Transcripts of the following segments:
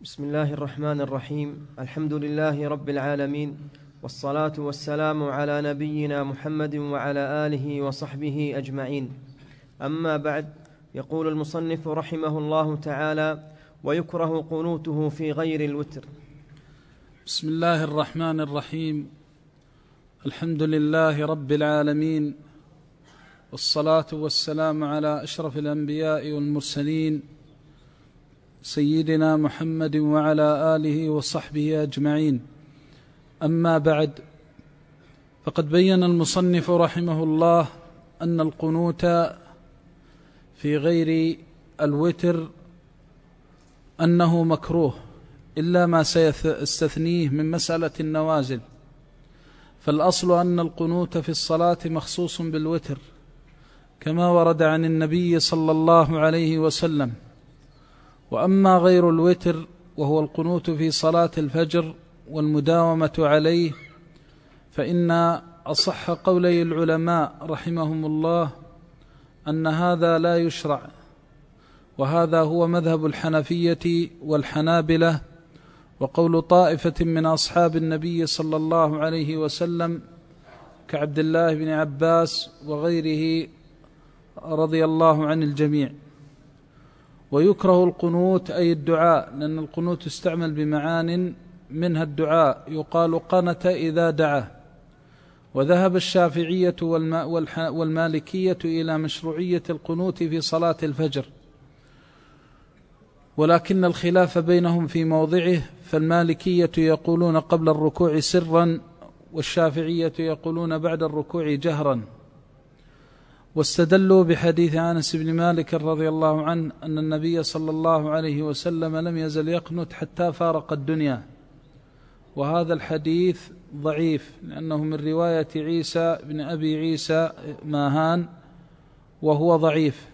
بسم الله الرحمن الرحيم. الحمد لله رب العالمين، والصلاة والسلام على نبينا محمد وعلى آله وصحبه أجمعين. أما بعد، يقول المصنف رحمه الله تعالى: ويكره قنوته في غير الوتر. بسم الله الرحمن الرحيم. الحمد لله رب العالمين، والصلاة والسلام على أشرف الأنبياء والمرسلين سيدنا محمد وعلى آله وصحبه أجمعين. أما بعد، فقد بين المصنف رحمه الله أن القنوت في غير الوتر أنه مكروه، إلا ما سيستثنيه من مسألة النوازل. فالأصل أن القنوت في الصلاة مخصوص بالوتر، كما ورد عن النبي صلى الله عليه وسلم. وأما غير الوتر وهو القنوت في صلاة الفجر والمداومة عليه، فإن أصح قولي العلماء رحمهم الله أن هذا لا يشرع، وهذا هو مذهب الحنفية والحنابلة، وقول طائفة من أصحاب النبي صلى الله عليه وسلم كعبد الله بن عباس وغيره رضي الله عن الجميع. ويكره القنوت أي الدعاء، لأن القنوت يستعمل بمعان، منها الدعاء، يقال قنت إذا دعا. وذهب الشافعية والمالكية إلى مشروعية القنوت في صلاة الفجر، ولكن الخلاف بينهم في موضعه، فالمالكية يقولون قبل الركوع سرا، والشافعية يقولون بعد الركوع جهرا. واستدلوا بحديث أنس بن مالك رضي الله عنه أن النبي صلى الله عليه وسلم لم يزل يقنت حتى فارق الدنيا، وهذا الحديث ضعيف لأنه من رواية عيسى بن أبي عيسى ماهان، وهو ضعيف.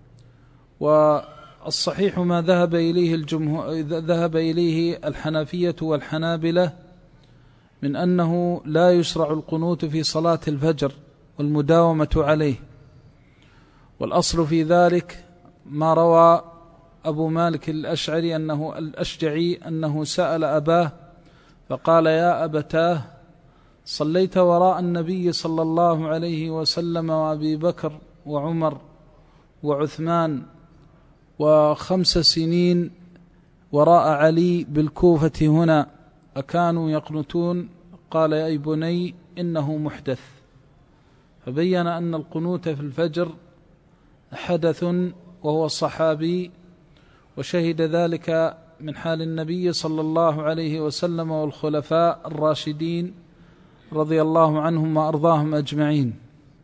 والصحيح ما ذهب إليه الحنفية والحنابلة من أنه لا يشرع القنوت في صلاة الفجر والمداومة عليه. والأصل في ذلك ما روى أبو مالك الأشجعي أنه سأل أباه فقال: يا أبتاه، صليت وراء النبي صلى الله عليه وسلم وأبي بكر وعمر وعثمان 5 سنين وراء علي بالكوفة هنا، أكانوا يقنتون؟ قال: يا بني، إنه محدث. فبين أن القنوت في الفجر حدث، وهو صحابي، وشهد ذلك من حال النبي صلى الله عليه وسلم والخلفاء الراشدين رضي الله عنهم وأرضاهم أجمعين.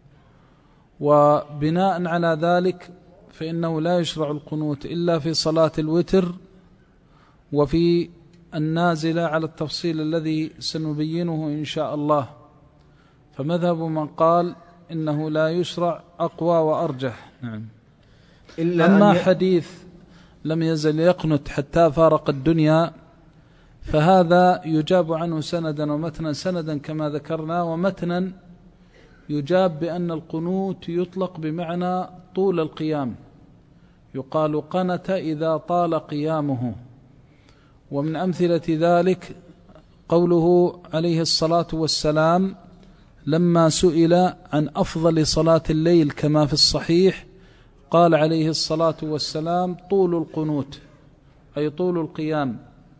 وبناء على ذلك فإنه لا يشرع القنوت إلا في صلاة الوتر وفي النازلة، على التفصيل الذي سنبينه إن شاء الله. فمذهب من قال إنه لا يشرع أقوى وأرجح. نعم. أما حديث لم يزل يقنت حتى فارق الدنيا، فهذا يجاب عنه سندا ومتنا. سندا كما ذكرنا، ومتنا يجاب بأن القنوت يطلق بمعنى طول القيام، يقال قنت إذا طال قيامه. ومن أمثلة ذلك قوله عليه الصلاة والسلام لما سئل عن أفضل صلاة الليل كما في الصحيح، قال عليه الصلاة والسلام: طول القنوت، أي طول القيام.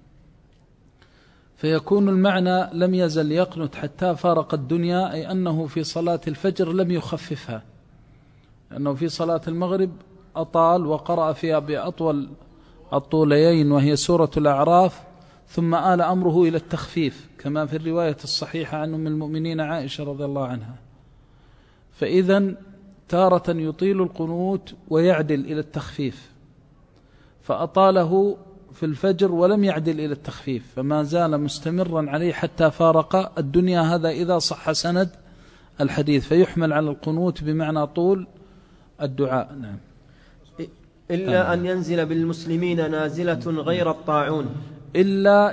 فيكون المعنى لم يزل يقنت حتى فارق الدنيا، أي أنه في صلاة الفجر لم يخففها، لأنه في صلاة المغرب أطال وقرأ فيها بأطول الطوليين وهي سورة الأعراف، ثم آل أمره إلى التخفيف كما في الرواية الصحيحة عن أم المؤمنين عائشة رضي الله عنها. فإذن تارة يطيل القنوت ويعدل إلى التخفيف، فأطاله في الفجر ولم يعدل إلى التخفيف، فما زال مستمرا عليه حتى فارق الدنيا. هذا إذا صح سند الحديث، فيحمل على القنوت بمعنى طول الدعاء. نعم. إلا أن ينزل بالمسلمين نازلة غير الطاعون. إلا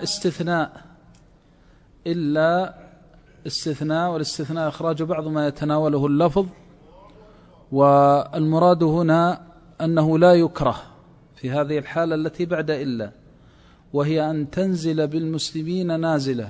استثناء، والاستثناء إخراج بعض ما يتناوله اللفظ. والمراد هنا أنه لا يكره في هذه الحالة التي بعد إلا، وهي أن تنزل بالمسلمين نازلة.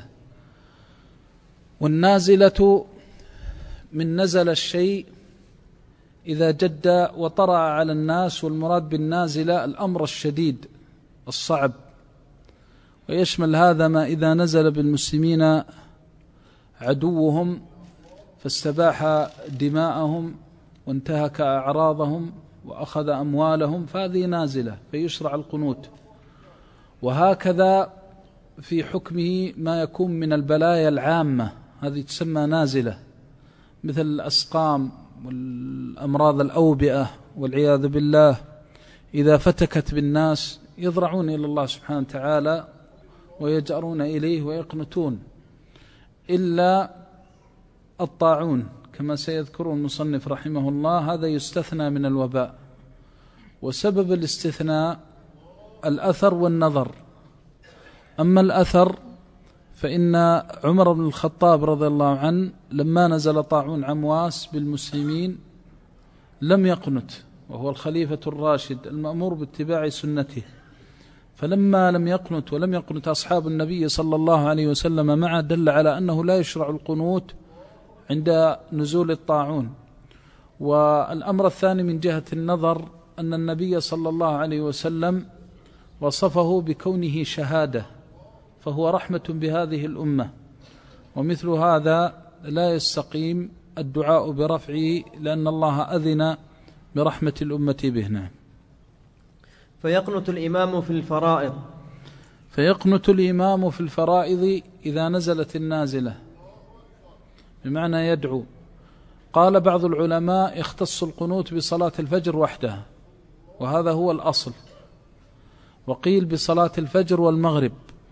والنازلة من نزل الشيء إذا جد وطرأ على الناس، والمراد بالنازلة الأمر الشديد الصعب، ويشمل هذا ما إذا نزل بالمسلمين عدوهم فاستباح دماءهم وانتهك أعراضهم وأخذ أموالهم، فهذه نازلة فيشرع القنوت. وهكذا في حكمه ما يكون من البلايا العامة، هذه تسمى نازلة، مثل الأسقام والأمراض الأوبئة والعياذ بالله، إذا فتكت بالناس يضرعون إلى الله سبحانه وتعالى ويجأرون إليه ويقنتون، إلا الطاعون كما سيذكر المصنف رحمه الله، هذا يستثنى من الوباء. وسبب الاستثناء الأثر والنظر. أما الأثر فإن عمر بن الخطاب رضي الله عنه لما نزل طاعون عمواس بالمسلمين لم يقنت، وهو الخليفة الراشد المأمور باتباع سنته، فلما لم يقنت ولم يقنت أصحاب النبي صلى الله عليه وسلم معه، دل على أنه لا يشرع القنوت عند نزول الطاعون. والأمر الثاني من جهة النظر أن النبي صلى الله عليه وسلم وصفه بكونه شهادة، فهو رحمة بهذه الأمة، ومثل هذا لا يستقيم الدعاء برفعه لأن الله أذن برحمة الأمة به. نعم. فيقنت الإمام في الفرائض. فيقنت الإمام في الفرائض إذا نزلت النازلة، بمعنى يدعو. قال بعض العلماء يختص القنوت بصلاة الفجر وحدها، وهذا هو الأصل، وقيل بصلاة الفجر والمغرب،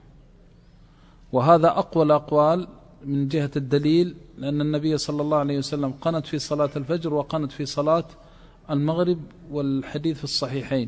وهذا أقوى الأقوال من جهة الدليل، لأن النبي صلى الله عليه وسلم قنت في صلاة الفجر وقنت في صلاة المغرب، والحديث في الصحيحين.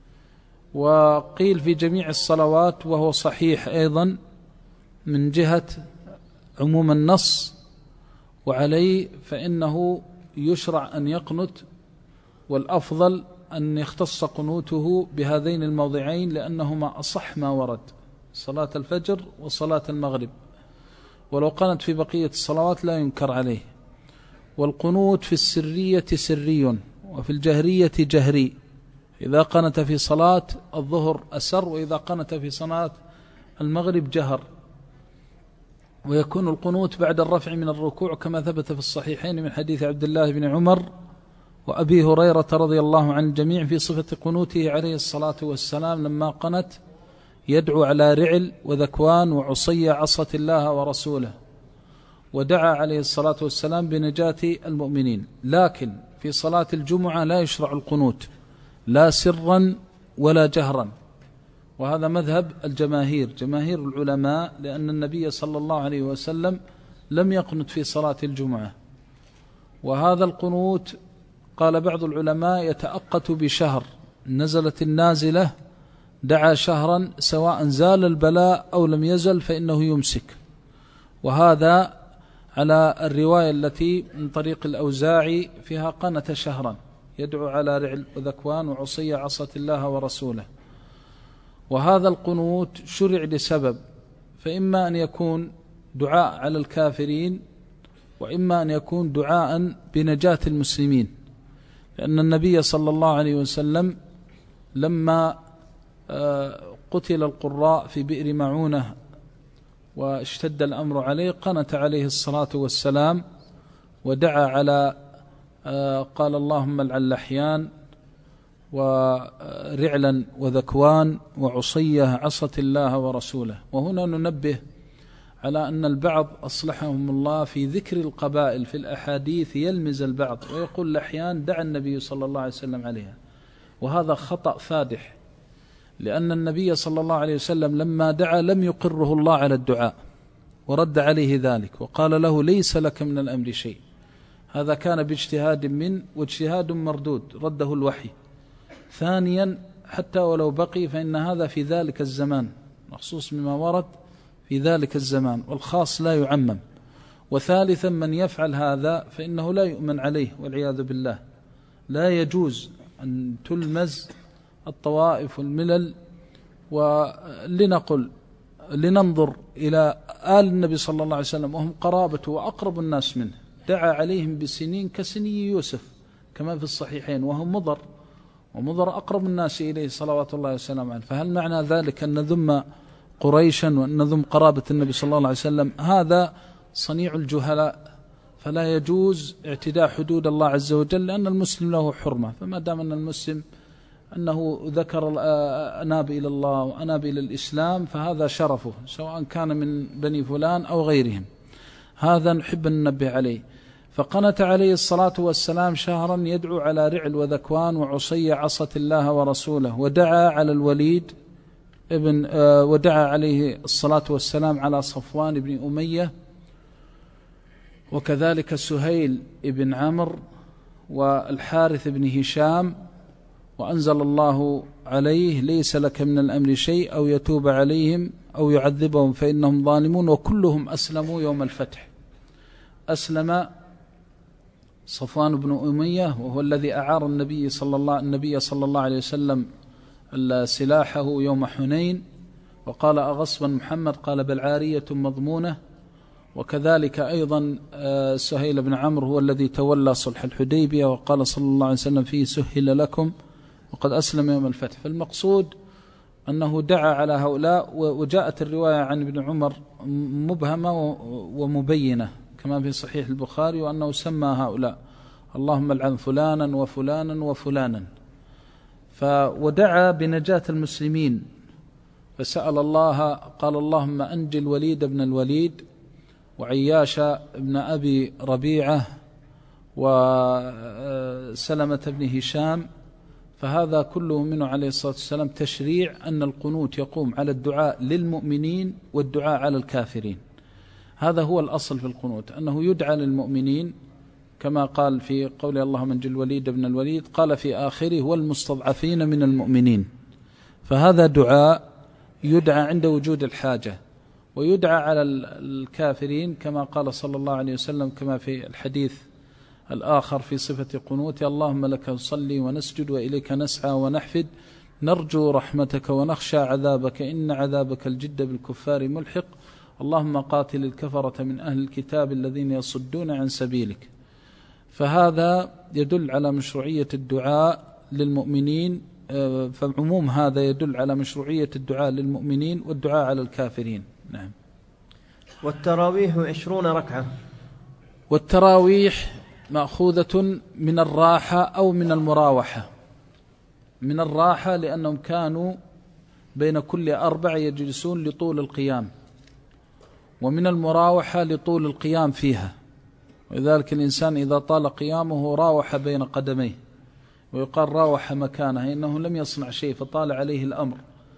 وقيل في جميع الصلوات، وهو صحيح أيضا من جهة عموم النص، وعليه فإنه يشرع أن يقنت، والأفضل أن يختص قنوته بهذين الموضعين لأنهما أصح ما ورد، صلاة الفجر وصلاة المغرب، ولو قنت في بقية الصلوات لا ينكر عليه. والقنوت في السرية سري، وفي الجهرية جهري، إذا قنت في صلاة الظهر أسر، وإذا قنت في صلاة المغرب جهر. ويكون القنوت بعد الرفع من الركوع كما ثبت في الصحيحين من حديث عبد الله بن عمر وأبي هريرة رضي الله عن الجميع في صفة قنوته عليه الصلاة والسلام لما قنت يدعو على رعل وذكوان وعصي عصة الله ورسوله، ودعا عليه الصلاة والسلام بنجاة المؤمنين. لكن في صلاة الجمعة لا يشرع القنوت لا سرا ولا جهرا، وهذا مذهب الجماهير، جماهير العلماء، لأن النبي صلى الله عليه وسلم لم يقنت في صلاة الجمعة. وهذا القنوت قال بعض العلماء يتأقت بشهر، نزلت النازلة دعا شهرا سواء زال البلاء أو لم يزل فإنه يمسك. وهذا على الرواية التي من طريق الأوزاعي فيها قنت شهرا يدعو على رعل وذكوان وعصي عصة الله ورسوله. وهذا القنوت شرع لسبب، فإما أن يكون دعاء على الكافرين، وإما أن يكون دعاء بنجاة المسلمين، لأن النبي صلى الله عليه وسلم لما قتل القراء في بئر معونة واشتد الأمر عليه قنت عليه الصلاة والسلام ودعا على قال اللهم العن لحيان ورعلا وذكوان وعصية عصت الله ورسوله. وهنا ننبه على أن البعض أصلحهم الله في ذكر القبائل في الأحاديث يلمز البعض ويقول لحيان دعا النبي صلى الله عليه وسلم عليها، وهذا خطأ فادح، لأن النبي صلى الله عليه وسلم لما دعا لم يقره الله على الدعاء ورد عليه ذلك وقال له ليس لك من الأمر شيء. هذا كان باجتهاد من واجتهاد مردود رده الوحي. ثانيا حتى ولو بقي فإن هذا في ذلك الزمان مخصوص مما ورد في ذلك الزمان، والخاص لا يعمم. وثالثا من يفعل هذا فإنه لا يؤمن عليه والعياذ بالله. لا يجوز أن تلمز الطوائف والملل لننظر إلى آل النبي صلى الله عليه وسلم وهم قرابته وأقرب الناس منه، دعا عليهم بسنين كسني يوسف كما في الصحيحين، وهم مضر، ومضر أقرب الناس إليه صلوات الله وسلامه عليه. فهل معنى ذلك أن نذم قريشا وأن نذم قرابة النبي صلى الله عليه وسلم؟ هذا صنيع الجهلاء، فلا يجوز اعتداء حدود الله عز وجل، لأن المسلم له حرمة. فما دام أن المسلم أنه ذكر أناب إلى الله وأناب إلى الإسلام فهذا شرفه، سواء كان من بني فلان أو غيرهم، هذا نحب أن ننبه عليه. فقنت عليه الصلاة والسلام شهرا يدعو على رعل وذكوان وعصي عصت الله ورسوله، ودعا على الوليد ودعا عليه الصلاة والسلام على صفوان بن أمية، وكذلك سهيل بن عمرو والحارث بن هشام، وأنزل الله عليه ليس لك من الأمر شيء أو يتوب عليهم أو يعذبهم فإنهم ظالمون، وكلهم أسلموا يوم الفتح. أسلم صفوان بن أمية وهو الذي أعار النبي صلى الله عليه وسلم سلاحه يوم حنين، وقال أغصبا محمد؟ قال بل عارية مضمونة. وكذلك أيضا سهيل بن عمرو هو الذي تولى صلح الحديبية، وقال صلى الله عليه وسلم فيه سهل لكم وقد أسلم يوم الفتح. فالمقصود أنه دعا على هؤلاء، وجاءت الرواية عن ابن عمر مبهمة ومبينة كما في صحيح البخاري، وأنه سمى هؤلاء اللهم العن فلانا وفلانا وفلانا. ودعا بنجاة المسلمين، فسأل الله قال اللهم أنجي الوليد بن الوليد وعياش بن أبي ربيعة وسلمة بن هشام. فهذا كله منه عليه الصلاة والسلام تشريع أن القنوت يقوم على الدعاء للمؤمنين والدعاء على الكافرين. هذا هو الأصل في القنوت، أنه يدعى للمؤمنين كما قال في قول اللهم انجي الوليد بن الوليد، قال في آخره والمستضعفين من المؤمنين. فهذا دعاء يدعى عند وجود الحاجة، ويدعى على الكافرين كما قال صلى الله عليه وسلم كما في الحديث الآخر في صفة قنوت اللهم لك نصلي ونسجد وإليك نسعى ونحفد نرجو رحمتك ونخشى عذابك إن عذابك الجد بالكفار ملحق اللهم قاتل الكفرة من أهل الكتاب الذين يصدون عن سبيلك. فهذا يدل على مشروعية الدعاء للمؤمنين، فعموم هذا يدل على مشروعية الدعاء للمؤمنين والدعاء على الكافرين. نعم. والتراويح 20 ركعة. والتراويح مأخوذة من الراحة أو من المراوحة. من الراحة لأنهم كانوا بين كل 4 يجلسون لطول القيام، ومن المراوحة لطول القيام فيها، ولذلك الإنسان إذا طال قيامه راوح بين قدميه، ويقال راوح مكانه إنه لم يصنع شيء فطال عليه الأمر.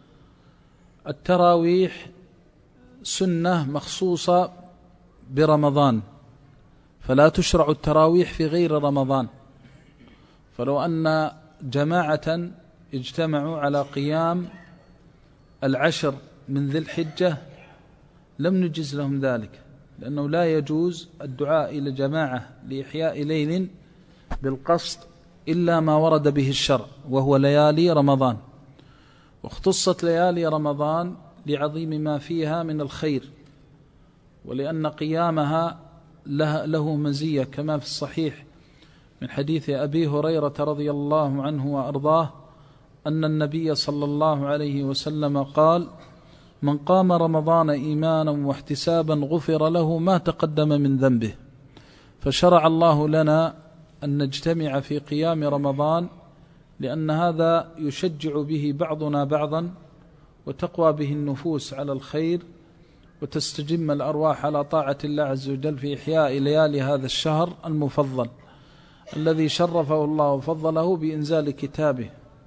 التراويح سنة مخصوصة برمضان، فلا تشرع التراويح في غير رمضان. فلو أن جماعة اجتمعوا على قيام 10 من ذي الحجة لم نجز لهم ذلك، لأنه لا يجوز الدعاء إلى جماعة لإحياء ليل بالقصد إلا ما ورد به الشرع، وهو ليالي رمضان. واختصت ليالي رمضان لعظيم ما فيها من الخير، ولأن قيامها له مزية كما في الصحيح من حديث أبي هريرة رضي الله عنه وأرضاه أن النبي صلى الله عليه وسلم قال من قام رمضان إيمانا واحتسابا غفر له ما تقدم من ذنبه. فشرع الله لنا أن نجتمع في قيام رمضان، لأن هذا يشجع به بعضنا بعضا، وتقوى به النفوس على الخير، وتستجم الأرواح على طاعة الله عز وجل في إحياء ليالي هذا الشهر المفضل الذي شرفه الله وفضله بإنزال كتابه.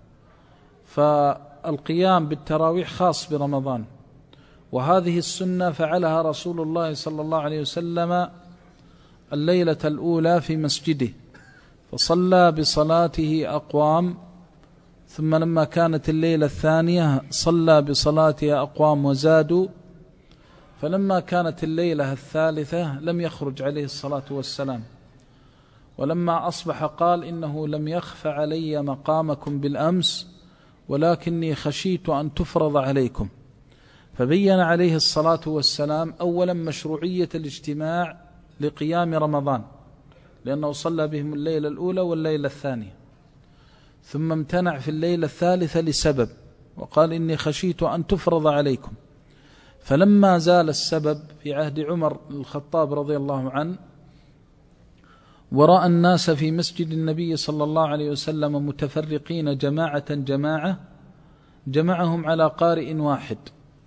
فالقيام بالتراويح خاص برمضان، وهذه السنة فعلها رسول الله صلى الله عليه وسلم الليلة الأولى في مسجده، فصلى بصلاته أقوام، ثم لما كانت الليلة الثانية صلى بصلاته أقوام وزادوا، فلما كانت الليلة الثالثة لم يخرج عليه الصلاة والسلام، ولما أصبح قال إنه لم يخف علي مقامكم بالأمس ولكني خشيت أن تفرض عليكم. فبين عليه الصلاة والسلام أولا مشروعية الاجتماع لقيام رمضان، لأنه صلى بهم الليلة الأولى والليلة الثانية، ثم امتنع في الليلة الثالثة لسبب، وقال إني خشيت أن تفرض عليكم. فلما زال السبب في عهد عمر الخطاب رضي الله عنه، ورأى الناس في مسجد النبي صلى الله عليه وسلم متفرقين جماعة جمعهم على قارئ واحد.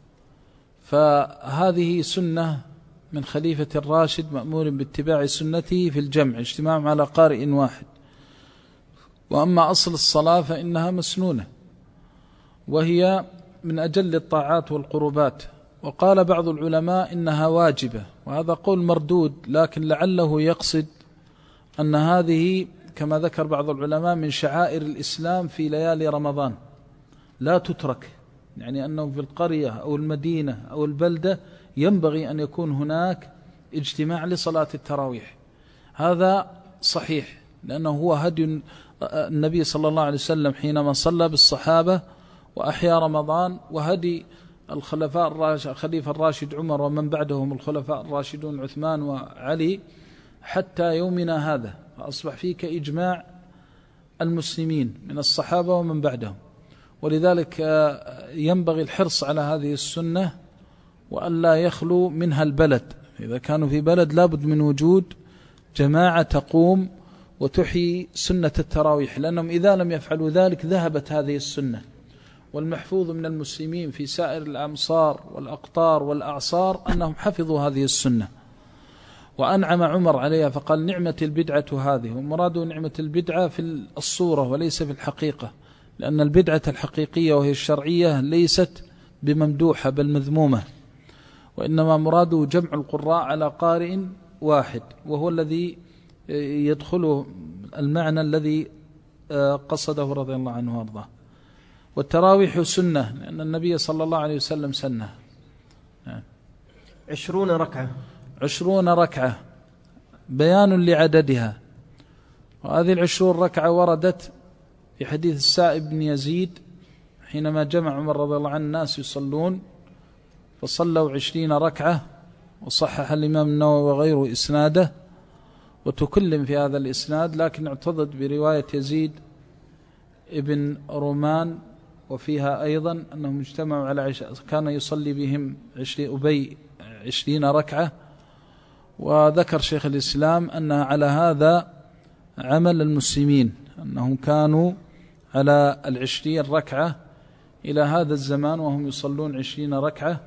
فهذه سنة من خليفة الراشد مأمور باتباع سنته في الجمع، اجتماعهم على قارئ واحد. وأما أصل الصلاة فإنها مسنونة، وهي من أجل الطاعات والقربات. وقال بعض العلماء إنها واجبة، وهذا قول مردود، لكن لعله يقصد أن هذه كما ذكر بعض العلماء من شعائر الإسلام في ليالي رمضان لا تترك، يعني أنه في القرية أو المدينة أو البلدة ينبغي أن يكون هناك اجتماع لصلاة التراويح. هذا صحيح، لأنه هو هدي النبي صلى الله عليه وسلم حينما صلى بالصحابة وأحيا رمضان، وهدي الخليفة الراشد عمر ومن بعدهم الخلفاء الراشدون عثمان وعلي حتى يومنا هذا. فأصبح فيك إجماع المسلمين من الصحابة ومن بعدهم، ولذلك ينبغي الحرص على هذه السنة وألا يخلو منها البلد. إذا كانوا في بلد لابد من وجود جماعة تقوم وتحيي سنة التراويح، لأنهم إذا لم يفعلوا ذلك ذهبت هذه السنة. والمحفوظ من المسلمين في سائر الأمصار والأقطار والأعصار أنهم حفظوا هذه السنة وأنعم عمر عليها، فقال نعمة البدعة هذه. ومراد نعمة البدعة في الصورة وليس في الحقيقة، لأن البدعة الحقيقية وهي الشرعية ليست بممدوحة بل مذمومة، وإنما مراده جمع القراء على قارئ واحد، وهو الذي يدخله المعنى الذي قصده رضي الله عنه وارضاه. والتراويح سنة، لأن النبي صلى الله عليه وسلم سنه 20 ركعة. 20 ركعة بيان لعددها. وهذه 20 ركعة وردت في حديث السائب بن يزيد حينما جمع عمر رضي الله عنه الناس يصلون فصلوا 20 ركعة، وصحح الإمام النووي وغيره إسناده، وتكلم في هذا الإسناد، لكن اعتضد برواية يزيد ابن رومان، وفيها أيضا أنهم اجتمعوا على كان يصلي بهم أبي 20 ركعة. وذكر شيخ الإسلام أن على هذا عمل المسلمين، أنهم كانوا على 20 ركعة إلى هذا الزمان وهم يصلون 20 ركعة.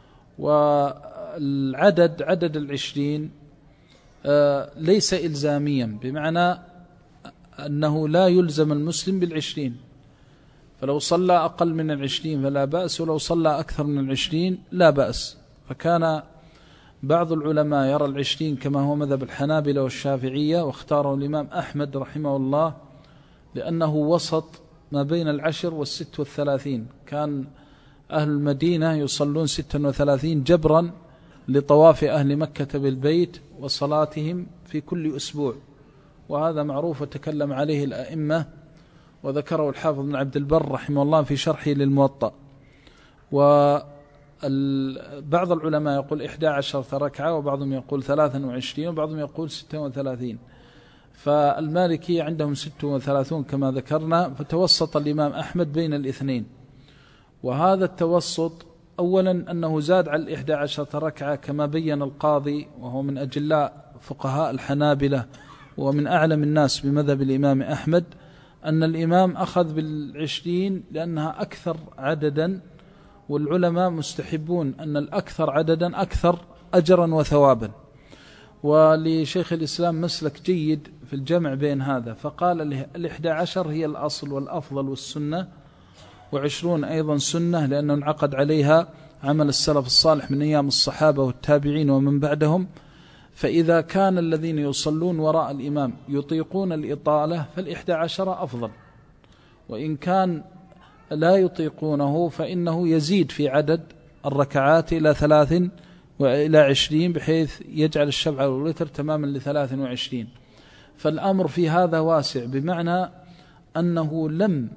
عدد 20 ليس إلزاميا، بمعنى أنه لا يلزم المسلم 20، فلو صلى أقل من 20 فلا بأس، ولو صلى أكثر من 20 لا بأس. فكان بعض العلماء يرى 20 كما هو مذهب الحنابلة والشافعية، واختاره الإمام أحمد رحمه الله لأنه وسط ما بين 10 و36. كان أهل المدينة يصلون 36 جبرا لطواف أهل مكة بالبيت وصلاتهم في كل أسبوع، وهذا معروف وتكلم عليه الأئمة، وذكره الحافظ بن عبد البر رحمه الله في شرحه للموطأ. وبعض العلماء يقول 11 ركعة، وبعضهم يقول 23، وبعضهم يقول 36. فالمالكي عندهم 36 كما ذكرنا، فتوسط الإمام أحمد بين الاثنين. وهذا التوسط أولا أنه زاد على 11 ركعة كما بين القاضي، وهو من أجلاء فقهاء الحنابلة ومن أعلم الناس بمذهب الإمام أحمد، أن الإمام أخذ 20 لأنها أكثر عددا، والعلماء مستحبون أن الأكثر عددا أكثر أجرا وثوابا. ولشيخ الإسلام مسلك جيد في الجمع بين هذا، فقال 11 هي الأصل والأفضل والسنة، و20 أيضا سنة لأنه انعقد عليها عمل السلف الصالح من أيام الصحابة والتابعين ومن بعدهم. فإذا كان الذين يصلون وراء الإمام يطيقون الإطالة ف11 أفضل، وإن كان لا يطيقونه فإنه يزيد في عدد الركعات إلى 3 وإلى 20، بحيث يجعل الشفع والوتر تماما ل23. فالأمر في هذا واسع، بمعنى أنه لم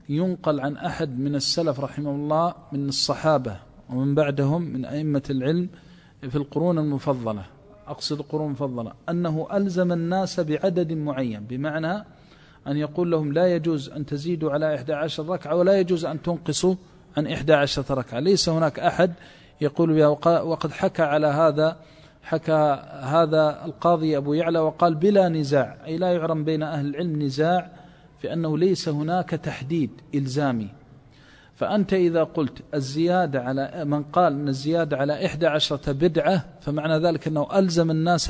ينقل عن أحد من السلف رحمه الله من الصحابة ومن بعدهم من أئمة العلم في القرون المفضلة، أقصد القرون المفضلة، أنه ألزم الناس بعدد معين، بمعنى أن يقول لهم لا يجوز أن تزيدوا على 11 ركعة ولا يجوز أن تنقصوا عن 11 ركعة. ليس هناك أحد يقول بها. وقد حكى هذا القاضي أبو يعلى وقال بلا نزاع، أي لا يعلم بين أهل العلم نزاع في أنه ليس هناك تحديد إلزامي. فأنت إذا قلت الزيادة على من قال أن الزيادة على 11 بدعة، فمعنى ذلك أنه ألزم الناس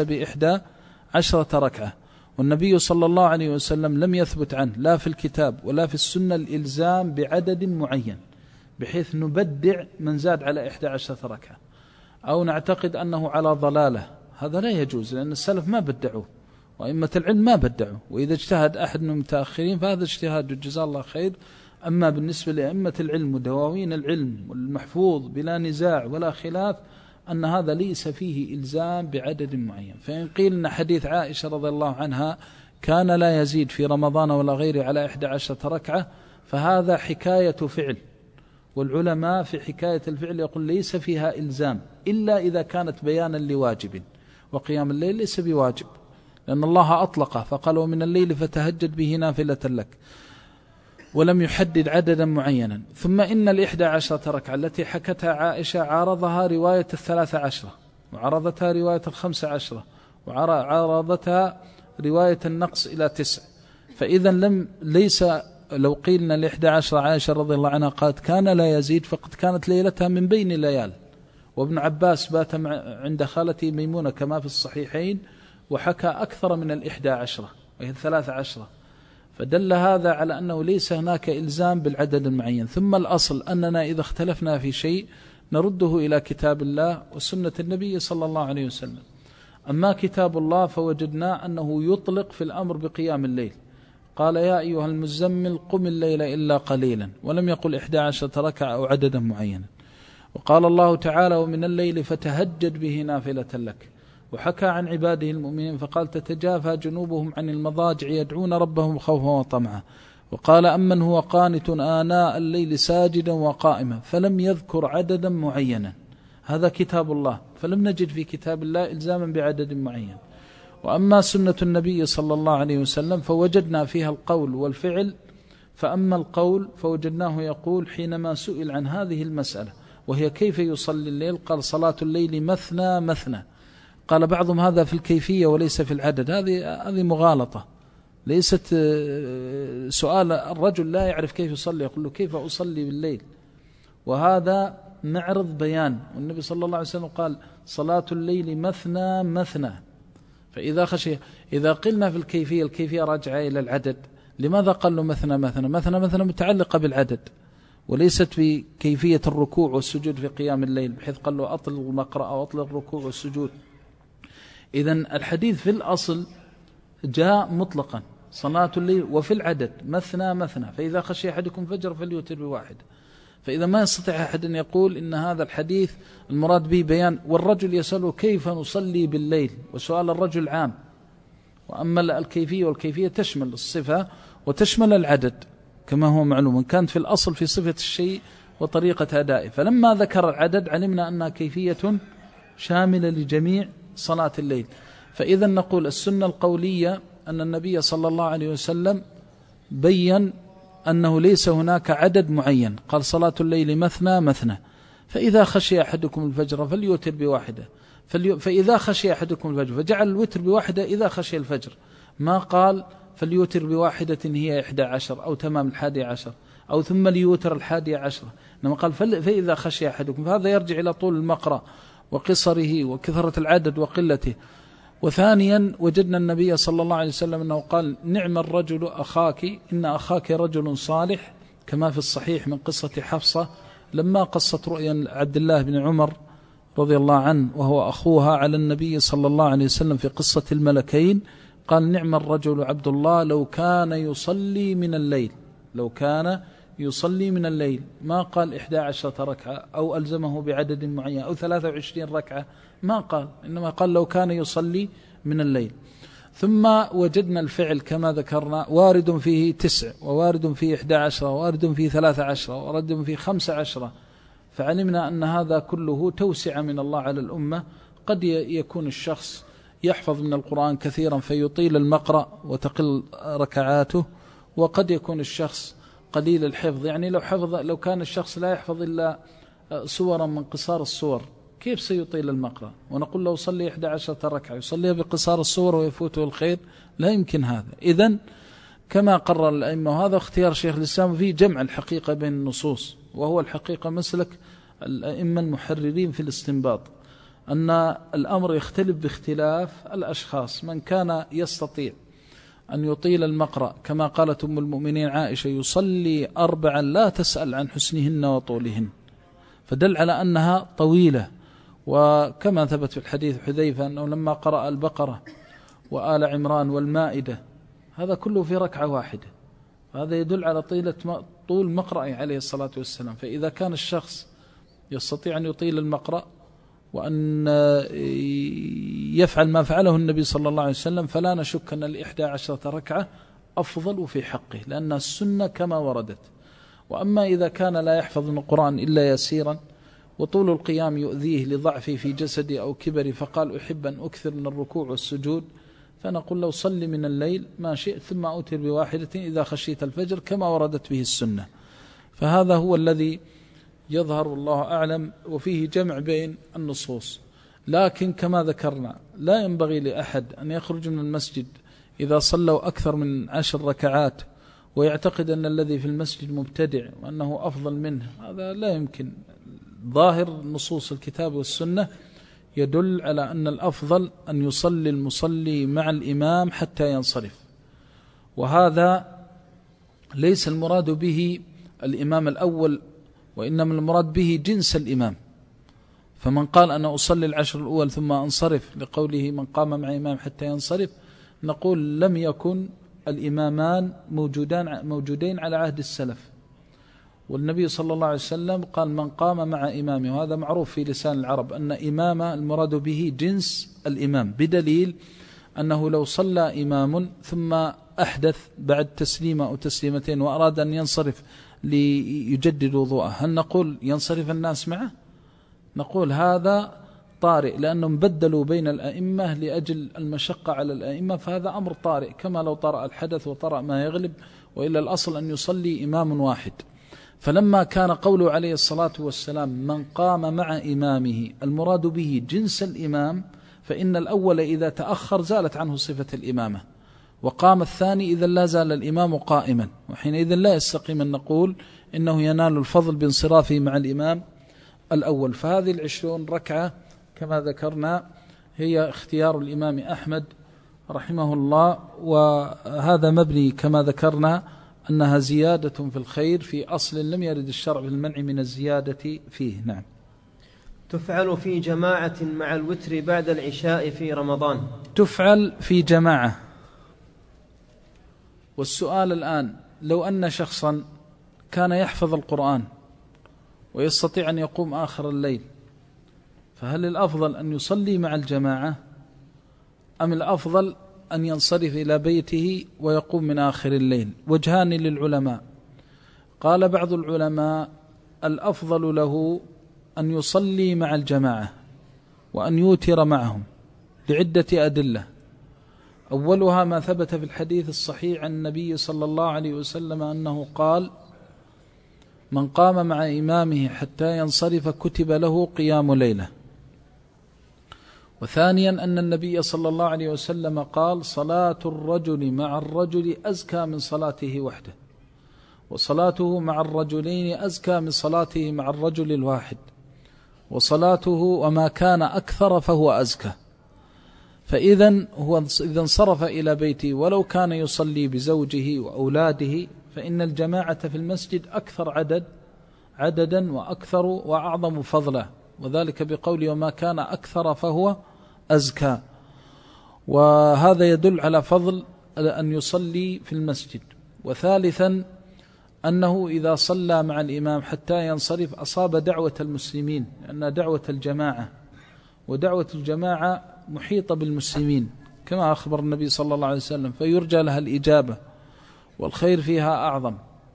ب11 ركعة، والنبي صلى الله عليه وسلم لم يثبت عنه لا في الكتاب ولا في السنة الإلزام بعدد معين بحيث نبدع من زاد على 11 ركعة أو نعتقد أنه على ضلالة. هذا لا يجوز، لأن السلف ما بدعوه وأئمة العلم ما بدعوا، وإذا اجتهد أحد من المتأخرين فهذا اجتهاد جزاه الله خير. أما بالنسبة لأئمة العلم ودواوين العلم والمحفوظ بلا نزاع ولا خلاف أن هذا ليس فيه إلزام بعدد معين. فإن قيل أن حديث عائشة رضي الله عنها كان لا يزيد في رمضان ولا غيره على 11 ركعة، فهذا حكاية فعل، والعلماء في حكاية الفعل يقول ليس فيها إلزام إلا إذا كانت بيانا لواجب، وقيام الليل ليس بواجب لأن الله أطلقه فقال ومن الليل فتهجد به نافلة لك، ولم يحدد عددا معينا. ثم إن 11 ركعة التي حكتها عائشة عارضها رواية 13 وعرضتها رواية 15 وعرضتها رواية النقص إلى 9. فإذا ليس لو قيلنا 11 عائشة رضي الله عنها قالت كان لا يزيد، فقد كانت ليلتها من بين الليال. وابن عباس بات عند خالته ميمونة كما في الصحيحين وحكى أكثر من 11 وهي 13. فدل هذا على أنه ليس هناك إلزام بالعدد المعين. ثم الأصل أننا إذا اختلفنا في شيء نرده إلى كتاب الله وسنة النبي صلى الله عليه وسلم. أما كتاب الله فوجدنا أنه يطلق في الأمر بقيام الليل، قال يا أيها المزمل قم الليل إلا قليلا، ولم يقل 11 ركعة أو عددا معينا. وقال الله تعالى ومن الليل فتهجد به نافلة لك. وحكى عن عباده المؤمنين فقال تتجافى جنوبهم عن المضاجع يدعون ربهم خوفا وطمعا. وقال أمن هو قانت آناء الليل ساجدا وقائما، فلم يذكر عددا معينا. هذا كتاب الله، فلم نجد في كتاب الله إلزاما بعدد معين. وأما سنة النبي صلى الله عليه وسلم فوجدنا فيها القول والفعل. فأما القول فوجدناه يقول حينما سئل عن هذه المسألة وهي كيف يصلي الليل قال صلاة الليل مثنى مثنى. قال بعضهم هذا في الكيفية وليس في العدد. هذه مغالطة، ليست سؤال الرجل لا يعرف كيف يصلي يقول له كيف أصلي بالليل، وهذا معرض بيان. والنبي صلى الله عليه وسلم قال صلاة الليل مثنى مثنى. فإذا خشي إذا قلنا في الكيفية راجعة إلى العدد، لماذا قال له مثنى مثنى؟ مثنى مثنى متعلقة بالعدد وليست في كيفية الركوع والسجود في قيام الليل، بحيث قال له أطل المقرأة أو أطل الركوع والسجود. إذن الحديث في الأصل جاء مطلقا صلاة الليل وفي العدد مثنى مثنى، فإذا خشي أحدكم فجر فليوتر بواحد. فإذا ما يستطيع أحد أن يقول إن هذا الحديث المراد به بيان، والرجل يسأله كيف نصلي بالليل، وسؤال الرجل عام. وأما الكيفية والكيفية تشمل الصفة وتشمل العدد كما هو معلوم، كانت في الأصل في صفة الشيء وطريقة أدائه. فلما ذكر العدد علمنا أنها كيفية شاملة لجميع صلاة الليل. فإذا نقول السنة القولية أن النبي صلى الله عليه وسلم بيّن أنه ليس هناك عدد معين، قال صلاة الليل مثنى مثنى. فإذا خشي أحدكم الفجر فليوتر بواحدة، فإذا خشي أحدكم الفجر فجعل الوتر بواحدة إذا خشي الفجر، ما قال فليوتر بواحدة هي 11 أو تمام 11 أو ثم ليوتر 11، إنما قال فإذا خشي أحدكم. فهذا يرجع إلى طول المقرأ وقصره وكثرة العدد وقلته. وثانيا وجدنا النبي صلى الله عليه وسلم أنه قال نعم الرجل أخاك إن أخاك رجل صالح، كما في الصحيح من قصة حفصة لما قصت رؤيا عبد الله بن عمر رضي الله عنه وهو أخوها على النبي صلى الله عليه وسلم في قصة الملكين، قال نعم الرجل عبد الله لو كان يصلي من الليل، لو كان يصلي من الليل. ما قال 11 ركعة أو ألزمه بعدد معين أو 23 ركعة، ما قال، إنما قال لو كان يصلي من الليل. ثم وجدنا الفعل كما ذكرنا وارد فيه 9 ووارد فيه 11 ووارد فيه 13 ووارد فيه 15، فعلمنا أن هذا كله توسع من الله على الأمة. قد يكون الشخص يحفظ من القرآن كثيرا فيطيل المقرأ وتقل ركعاته، وقد يكون الشخص قليل الحفظ، يعني لو كان الشخص لا يحفظ إلا سورا من قصار السور كيف سيطيل المقرأ؟ ونقول له صلي 11 ركعة يصليها بقصار السور ويفوته الخير، لا يمكن هذا. إذن كما قرر الأئمة، وهذا اختيار شيخ الإسلام فيه جمع الحقيقة بين النصوص، وهو الحقيقة مسلك الأئمة المحررين في الاستنباط، أن الأمر يختلف باختلاف الأشخاص. من كان يستطيع أن يطيل المقرأ كما قالت أم المؤمنين عائشة يصلي 4 لا تسأل عن حسنهن وطولهن، فدل على أنها طويلة. وكما ثبت في الحديث حذيفة أنه لما قرأ البقرة وآل عمران والمائدة هذا كله في ركعة واحدة، هذا يدل على طول مقرأه عليه الصلاة والسلام. فإذا كان الشخص يستطيع أن يطيل المقرأ وأن يفعل ما فعله النبي صلى الله عليه وسلم، فلا نشك أن 11 ركعة أفضل في حقه، لأن السنة كما وردت. وأما إذا كان لا يحفظ من القرآن إلا يسيرا وطول القيام يؤذيه لضعفه في جسدي أو كبري، فقال أحب أن أكثر من الركوع والسجود، فنقول له صل من الليل ما شئت ثم أوتر بواحدة إذا خشيت الفجر كما وردت به السنة. فهذا هو الذي يظهر والله أعلم، وفيه جمع بين النصوص. لكن كما ذكرنا لا ينبغي لأحد أن يخرج من المسجد إذا صلوا أكثر من 10 ركعات ويعتقد أن الذي في المسجد مبتدع وأنه أفضل منه، هذا لا يمكن. ظاهر نصوص الكتاب والسنة يدل على أن الأفضل أن يصلي المصلي مع الإمام حتى ينصرف، وهذا ليس المراد به الإمام الأول، وإنما المراد به جنس الإمام. فمن قال أنا أصلي 10 الأول ثم أنصرف لقوله من قام مع إمام حتى ينصرف، نقول لم يكن الإمامان موجودين على عهد السلف، والنبي صلى الله عليه وسلم قال من قام مع إمامه، وهذا معروف في لسان العرب أن إمام المراد به جنس الإمام، بدليل أنه لو صلى إمام ثم أحدث بعد تسليمة أو تسليمتين وأراد أن ينصرف ليجدد وضوءه، هل نقول ينصرف الناس معه؟ نقول هذا طارئ، لأنهم بدلوا بين الأئمة لأجل المشقة على الأئمة، فهذا أمر طارئ كما لو طرأ الحدث وطرأ ما يغلب، وإلا الأصل أن يصلي إمام واحد. فلما كان قوله عليه الصلاة والسلام من قام مع إمامه المراد به جنس الإمام، فإن الأول إذا تأخر زالت عنه صفة الإمامة، وقام الثاني إذا لا زال الإمام قائما، وحينئذ لا يستقيم أن نقول إنه ينال الفضل بانصرافه مع الإمام الأول. فهذه 20 ركعة كما ذكرنا هي اختيار الإمام أحمد رحمه الله، وهذا مبني كما ذكرنا أنها زيادة في الخير في أصل لم يرد الشرع بالمنع من الزيادة فيه. نعم. تفعل في جماعة مع الوتر بعد العشاء في رمضان. تفعل في جماعة. والسؤال الآن لو أن شخصا كان يحفظ القرآن ويستطيع أن يقوم آخر الليل، فهل الأفضل أن يصلي مع الجماعة أم الأفضل أن ينصرف إلى بيته ويقوم من آخر الليل؟ وجهان للعلماء. قال بعض العلماء الأفضل له أن يصلي مع الجماعة وأن يوتر معهم لعدة أدلة. أولها ما ثبت في الحديث الصحيح عن النبي صلى الله عليه وسلم أنه قال من قام مع إمامه حتى ينصرف كتب له قيام ليلة. وثانيا أن النبي صلى الله عليه وسلم قال صلاة الرجل مع الرجل أزكى من صلاته وحده، وصلاته مع الرجلين أزكى من صلاته مع الرجل الواحد، وصلاته وما كان أكثر فهو أزكى. فإذا هو إذا انصرف إلى بيته ولو كان يصلي بزوجه وأولاده فإن الجماعة في المسجد أكثر عددا وأكثر وأعظم فضلا، وذلك بقوله وما كان أكثر فهو أزكى. وهذا يدل على فضل أن يصلي في المسجد. وثالثا أنه إذا صلى مع الإمام حتى ينصرف أصاب دعوة المسلمين، لأن دعوة الجماعة ودعوة الجماعة محيطة بالمسلمين كما أخبر النبي صلى الله عليه وسلم، فيرجى لها الإجابة والخير فيها أعظم.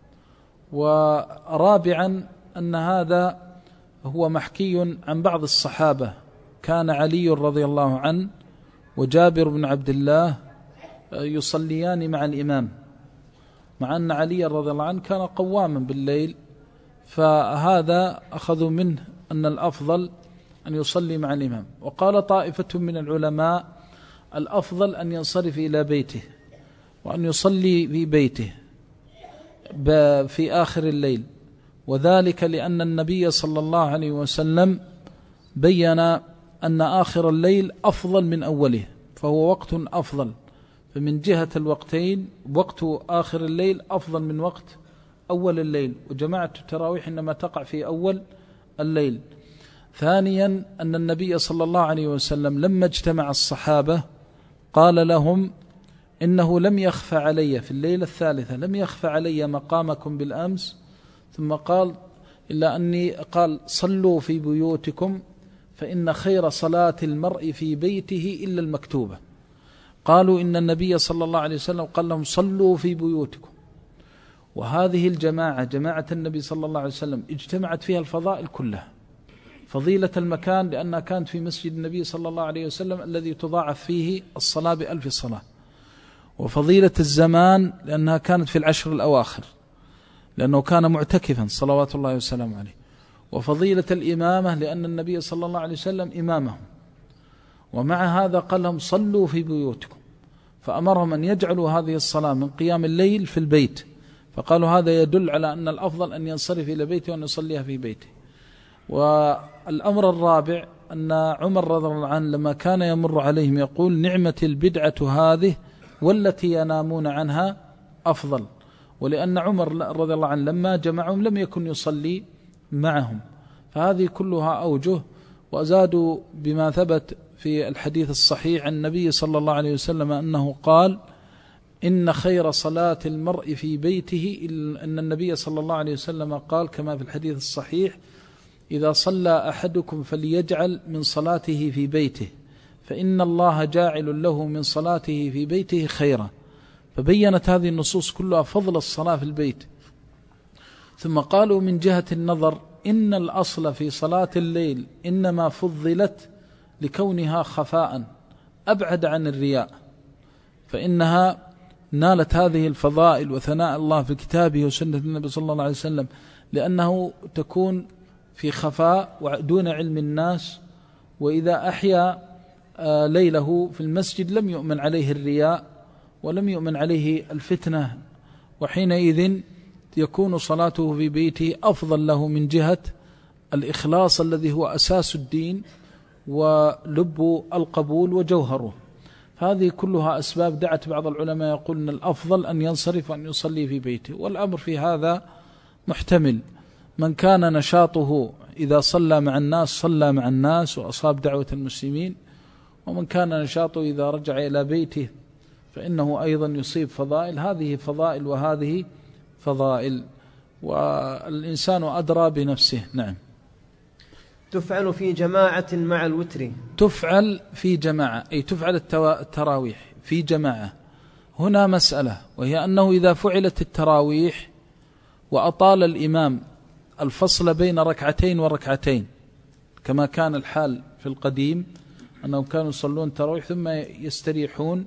ورابعا أن هذا هو محكي عن بعض الصحابة، كان علي رضي الله عنه وجابر بن عبد الله يصليان مع الإمام، مع أن علي رضي الله عنه كان قواما بالليل، فهذا أخذوا منه أن الأفضل أن يصلي مع الإمام. وقال طائفة من العلماء الأفضل أن ينصرف إلى بيته وأن يصلي في بيته في آخر الليل، وذلك لأن النبي صلى الله عليه وسلم بيّن أن آخر الليل أفضل من أوله، فهو وقت أفضل، فمن جهة الوقتين وقت آخر الليل أفضل من وقت أول الليل، وجماعة التراويح إنما تقع في أول الليل. ثانيا أن النبي صلى الله عليه وسلم لما اجتمع الصحابة قال لهم إنه لم يخفى علي في الليلة الثالثة، لم يخفى علي مقامكم بالأمس، ثم قال إلا أني قال صلوا في بيوتكم فإن خير صلاة المرء في بيته إلا المكتوبة. قالوا إن النبي صلى الله عليه وسلم قال لهم صلوا في بيوتكم، وهذه الجماعة جماعة النبي صلى الله عليه وسلم اجتمعت فيها الفضائل كلها، فضيلة المكان لأنها كانت في مسجد النبي صلى الله عليه وسلم الذي تضاعف فيه الصلاة ب1000 صلاة، وفضيلة الزمان لأنها كانت في العشر الأواخر لأنه كان معتكفا صلوات الله وسلامه عليه، وفضيلة الإمامة لأن النبي صلى الله عليه وسلم إمامهم. ومع هذا قال لهم صلوا في بيوتكم، فأمرهم أن يجعلوا هذه الصلاة من قيام الليل في البيت، فقالوا هذا يدل على أن الأفضل أن ينصرف إلى بيته وأن يصليها في بيته. والأمر الرابع أن عمر رضي الله عنه لما كان يمر عليهم يقول نعمة البدعة هذه والتي ينامون عنها أفضل، ولأن عمر رضي الله عنه لما جمعهم لم يكن يصلي معهم. فهذه كلها أوجه. وأزادوا بما ثبت في الحديث الصحيح عن النبي صلى الله عليه وسلم أنه قال إن خير صلاة المرء في بيته، أن النبي صلى الله عليه وسلم قال كما في الحديث الصحيح إذا صلى أحدكم فليجعل من صلاته في بيته فإن الله جاعل له من صلاته في بيته خيرا. فبينت هذه النصوص كلها فضل الصلاة في البيت. ثم قالوا من جهة النظر إن الأصل في صلاة الليل إنما فضلت لكونها خفاء أبعد عن الرياء، فإنها نالت هذه الفضائل وثناء الله في كتابه وسنة النبي صلى الله عليه وسلم لأنه تكون في خفاء ودون علم الناس. وإذا أحيا ليله في المسجد لم يؤمن عليه الرياء ولم يؤمن عليه الفتنة، وحينئذ يكون صلاته في بيته أفضل له من جهة الإخلاص الذي هو أساس الدين ولب القبول وجوهره. هذه كلها أسباب دعت بعض العلماء يقول أن الأفضل أن ينصرف وأن يصلي في بيته. والأمر في هذا محتمل، من كان نشاطه إذا صلى مع الناس صلى مع الناس وأصاب دعوة المسلمين، ومن كان نشاطه إذا رجع إلى بيته فإنه أيضا يصيب فضائل. هذه فضائل وهذه فضائل، والإنسان أدرى بنفسه. نعم. تفعل في جماعة مع الوتر. تفعل في جماعة أي تفعل التراويح في جماعة. هنا مسألة، وهي أنه إذا فعلت التراويح وأطال الإمام الفصل بين ركعتين وركعتين كما كان الحال في القديم أنهم كانوا يصلون تراويح ثم يستريحون،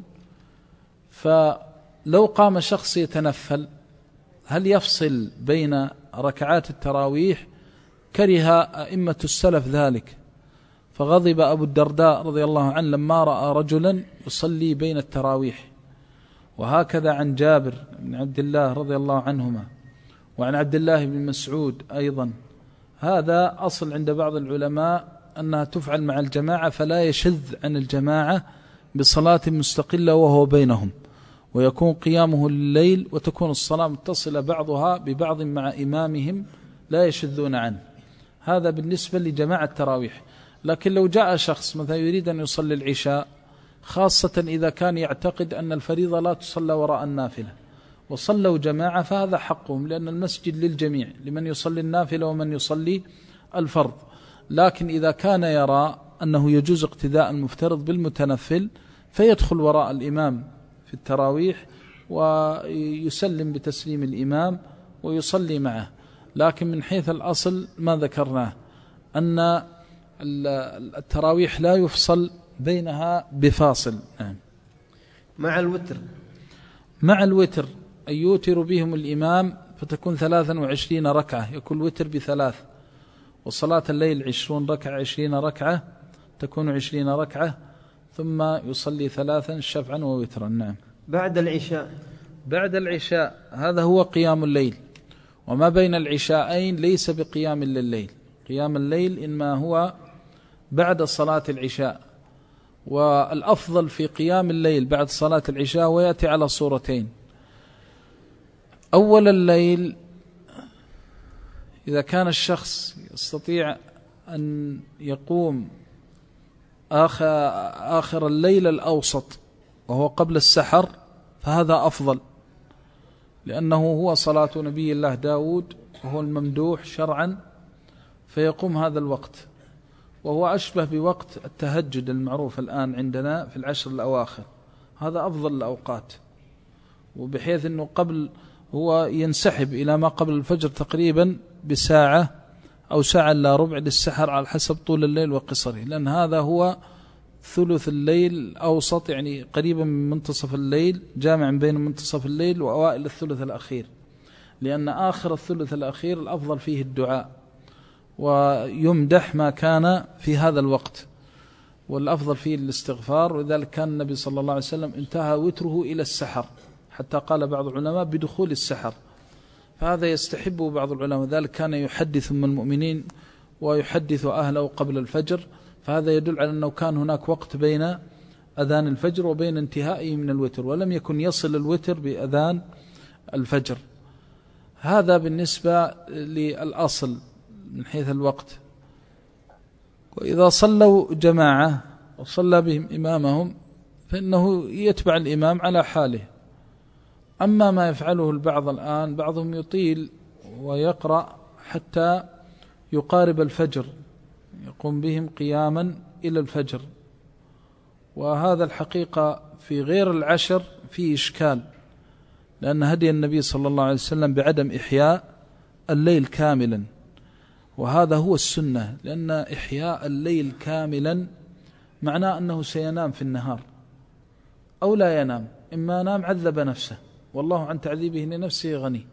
فلو قام شخص يتنفل هل يفصل بين ركعات التراويح؟ كره أئمة السلف ذلك، فغضب أبو الدرداء رضي الله عنه لما رأى رجلا يصلي بين التراويح، وهكذا عن جابر بن عبد الله رضي الله عنهما، وعن عبد الله بن مسعود أيضا. هذا أصل عند بعض العلماء أنها تفعل مع الجماعة، فلا يشذ عن الجماعة بصلاة مستقلة وهو بينهم، ويكون قيامه الليل وتكون الصلاة متصلة بعضها ببعض مع إمامهم لا يشذون عنه. هذا بالنسبة لجماعة التراويح. لكن لو جاء شخص مثلا يريد أن يصلي العشاء، خاصة إذا كان يعتقد أن الفريضة لا تصلى وراء النافلة، وصلوا جماعة، فهذا حقهم، لأن المسجد للجميع، لمن يصلي النافلة ومن يصلي الفرض. لكن إذا كان يرى أنه يجوز اقتداء المفترض بالمتنفل فيدخل وراء الإمام في التراويح ويسلم بتسليم الإمام ويصلي معه. لكن من حيث الأصل ما ذكرناه أن التراويح لا يفصل بينها بفاصل. مع الوتر، مع الوتر أن يوتر بهم الإمام فتكون 23 ركعة، يكون الوتر ب3، وصلاة الليل 20 ركعة 20 ركعة تكون 20 ركعة، ثم يصلي 3 شفعا ووترا. نعم. بعد العشاء، بعد العشاء هذا هو قيام الليل، وما بين العشاءين ليس بقيام لليل. قيام الليل إنما هو بعد صلاة العشاء، والأفضل في قيام الليل بعد صلاة العشاء ويأتي على صورتين. أول الليل إذا كان الشخص يستطيع أن يقوم آخر الليل الأوسط وهو قبل السحر فهذا أفضل، لأنه هو صلاة نبي الله داود وهو الممدوح شرعا، فيقوم هذا الوقت، وهو أشبه بوقت التهجد المعروف الآن عندنا في العشر الأواخر. هذا أفضل الأوقات، وبحيث أنه قبل هو ينسحب إلى ما قبل الفجر تقريبا بساعة أو ساعة إلا ربع للسحر على حسب طول الليل وقصره، لأن هذا هو ثلث الليل الأوسط، يعني قريبا من منتصف الليل، جامع بين منتصف الليل وأوائل الثلث الأخير، لأن آخر الثلث الأخير الأفضل فيه الدعاء، ويمدح ما كان في هذا الوقت، والأفضل فيه الاستغفار. ولذلك كان النبي صلى الله عليه وسلم انتهى وتره إلى السحر، حتى قال بعض العلماء بدخول السحر، فهذا يستحبه بعض العلماء. ذلك كان يحدث من المؤمنين ويحدث أهله قبل الفجر، فهذا يدل على أنه كان هناك وقت بين أذان الفجر وبين انتهائه من الوتر، ولم يكن يصل الوتر بأذان الفجر. هذا بالنسبة للأصل من حيث الوقت. وإذا صلوا جماعة وصلى بهم إمامهم فإنه يتبع الإمام على حاله. أما ما يفعله البعض الآن، بعضهم يطيل ويقرأ حتى يقارب الفجر، يقوم بهم قياما إلى الفجر، وهذا الحقيقة في غير العشر فيه إشكال، لأن هدي النبي صلى الله عليه وسلم بعدم إحياء الليل كاملا، وهذا هو السنة، لأن إحياء الليل كاملا معناه أنه سينام في النهار أو لا ينام، إما نام عذب نفسه والله عن تعذيبه لنفسه غني،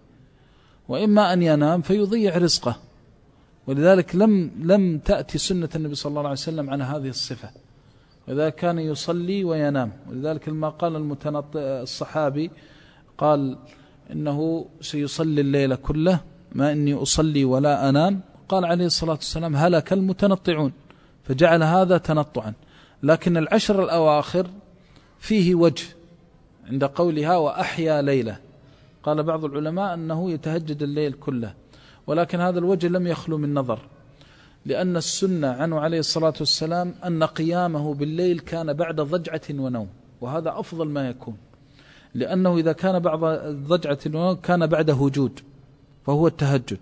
وإما أن ينام فيضيع رزقه. ولذلك لم تأتي سنة النبي صلى الله عليه وسلم عن هذه الصفة، وإذا كان يصلي وينام. ولذلك لما قال الصحابي قال إنه سيصلي الليل كله ما إني أصلي ولا أنام، قال عليه الصلاة والسلام هلك المتنطعون، فجعل هذا تنطعا. لكن العشر الأواخر فيه وجه عند قولها وأحيا ليلة، قال بعض العلماء أنه يتهجد الليل كله، ولكن هذا الوجه لم يخلو من نظر، لأن السنة عنه عليه الصلاة والسلام أن قيامه بالليل كان بعد ضجعة ونوم، وهذا أفضل ما يكون، لأنه إذا كان بعد ضجعة ونوم كان بعد هجود فهو التهجد،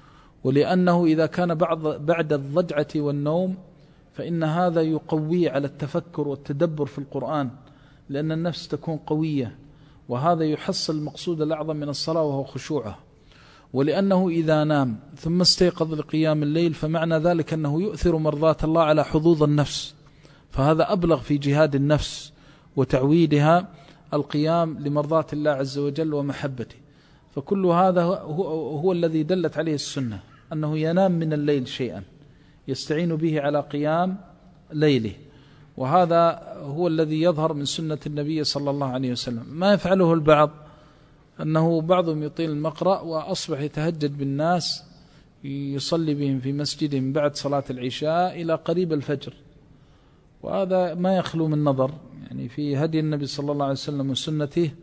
ولأنه إذا كان بعد الضجعة والنوم فإن هذا يقوي على التفكر والتدبر في القرآن، لأن النفس تكون قوية، وهذا يحصل المقصود الأعظم من الصلاة وهو خشوعه. ولأنه إذا نام ثم استيقظ لقيام الليل فمعنى ذلك أنه يؤثر مرضاة الله على حظوظ النفس، فهذا أبلغ في جهاد النفس وتعويدها القيام لمرضاة الله عز وجل ومحبته. فكل هذا هو الذي دلت عليه السنة، أنه ينام من الليل شيئا يستعين به على قيام ليله، وهذا هو الذي يظهر من سنة النبي صلى الله عليه وسلم. ما يفعله البعض أنه بعضهم يطيل المقرأ وأصبح يتهجد بالناس، يصلي بهم في مسجدهم بعد صلاة العشاء إلى قريب الفجر، وهذا ما يخلو من نظر، يعني في هدي النبي صلى الله عليه وسلم وسنته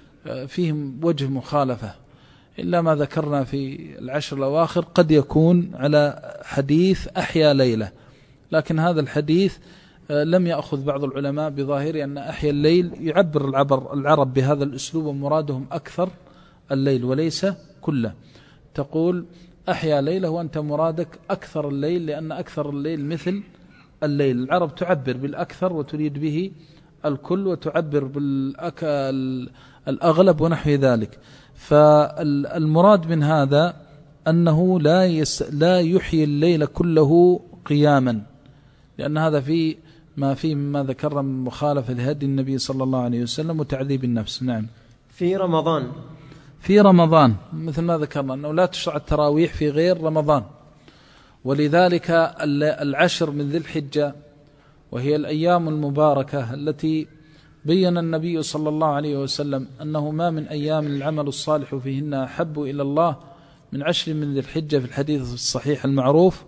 فيهم وجه مخالفة، إلا ما ذكرنا في العشر الأواخر قد يكون على حديث أحيا ليلة، لكن هذا الحديث لم يأخذ بعض العلماء بظاهره أن أحيا الليل يعبر العرب بهذا الأسلوب، ومرادهم أكثر الليل وليس كله. تقول أحيا ليلة وأنت مرادك أكثر الليل، لأن أكثر الليل مثل الليل، العرب تعبر بالأكثر وتريد به الكل وتعبر بالأغلب ونحو ذلك. فالمراد من هذا أنه لا يحيي الليل كله قياما، لأن هذا فيه مما ذكر من مخالفة لهدي النبي صلى الله عليه وسلم وتعذيب النفس. نعم. في رمضان مثل ما ذكرنا أنه لا تشرع التراويح في غير رمضان، ولذلك العشر من ذي الحجة وهي الأيام المباركة التي بين النبي صلى الله عليه وسلم أنه ما من أيام العمل الصالح فيهن أحب إلى الله من 10 من ذي الحجة في الحديث الصحيح المعروف.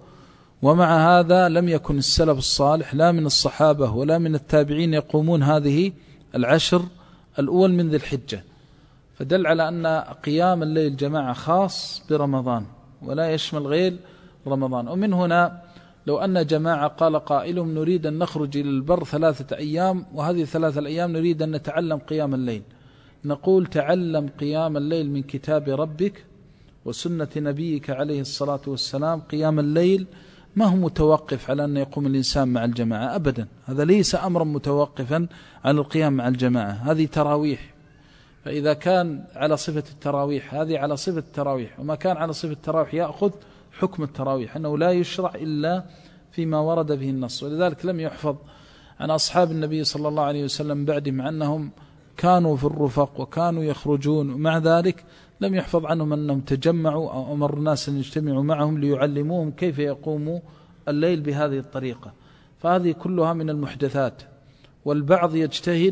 ومع هذا لم يكن السلف الصالح لا من الصحابة ولا من التابعين يقومون هذه العشر الأول من ذي الحجة، فدل على أن قيام الليل جماعة خاص برمضان ولا يشمل غير رمضان. ومن هنا لو أن جماعة قال قائلهم نريد أن نخرج إلى البر 3 أيام وهذه 3 الأيام نريد أن نتعلم قيام الليل، نقول تعلم قيام الليل من كتاب ربك وسنة نبيك عليه الصلاة والسلام. قيام الليل ما هو متوقف على أن يقوم الإنسان مع الجماعة أبدا، هذا ليس أمرا متوقفا على القيام مع الجماعة، هذه تراويح. فإذا كان على صفة التراويح هذه على صفة التراويح، وما كان على صفة التراويح يأخذ حكم التراويح أنه لا يشرع إلا فيما ورد به النص. ولذلك لم يحفظ عن أصحاب النبي صلى الله عليه وسلم بعد مع أنهم كانوا في الرفق وكانوا يخرجون، ومع ذلك لم يحفظ عنهم أنهم تجمعوا أو أمر الناس أن يجتمعوا معهم ليعلموهم كيف يقوموا الليل بهذه الطريقة. فهذه كلها من المحدثات. والبعض يجتهد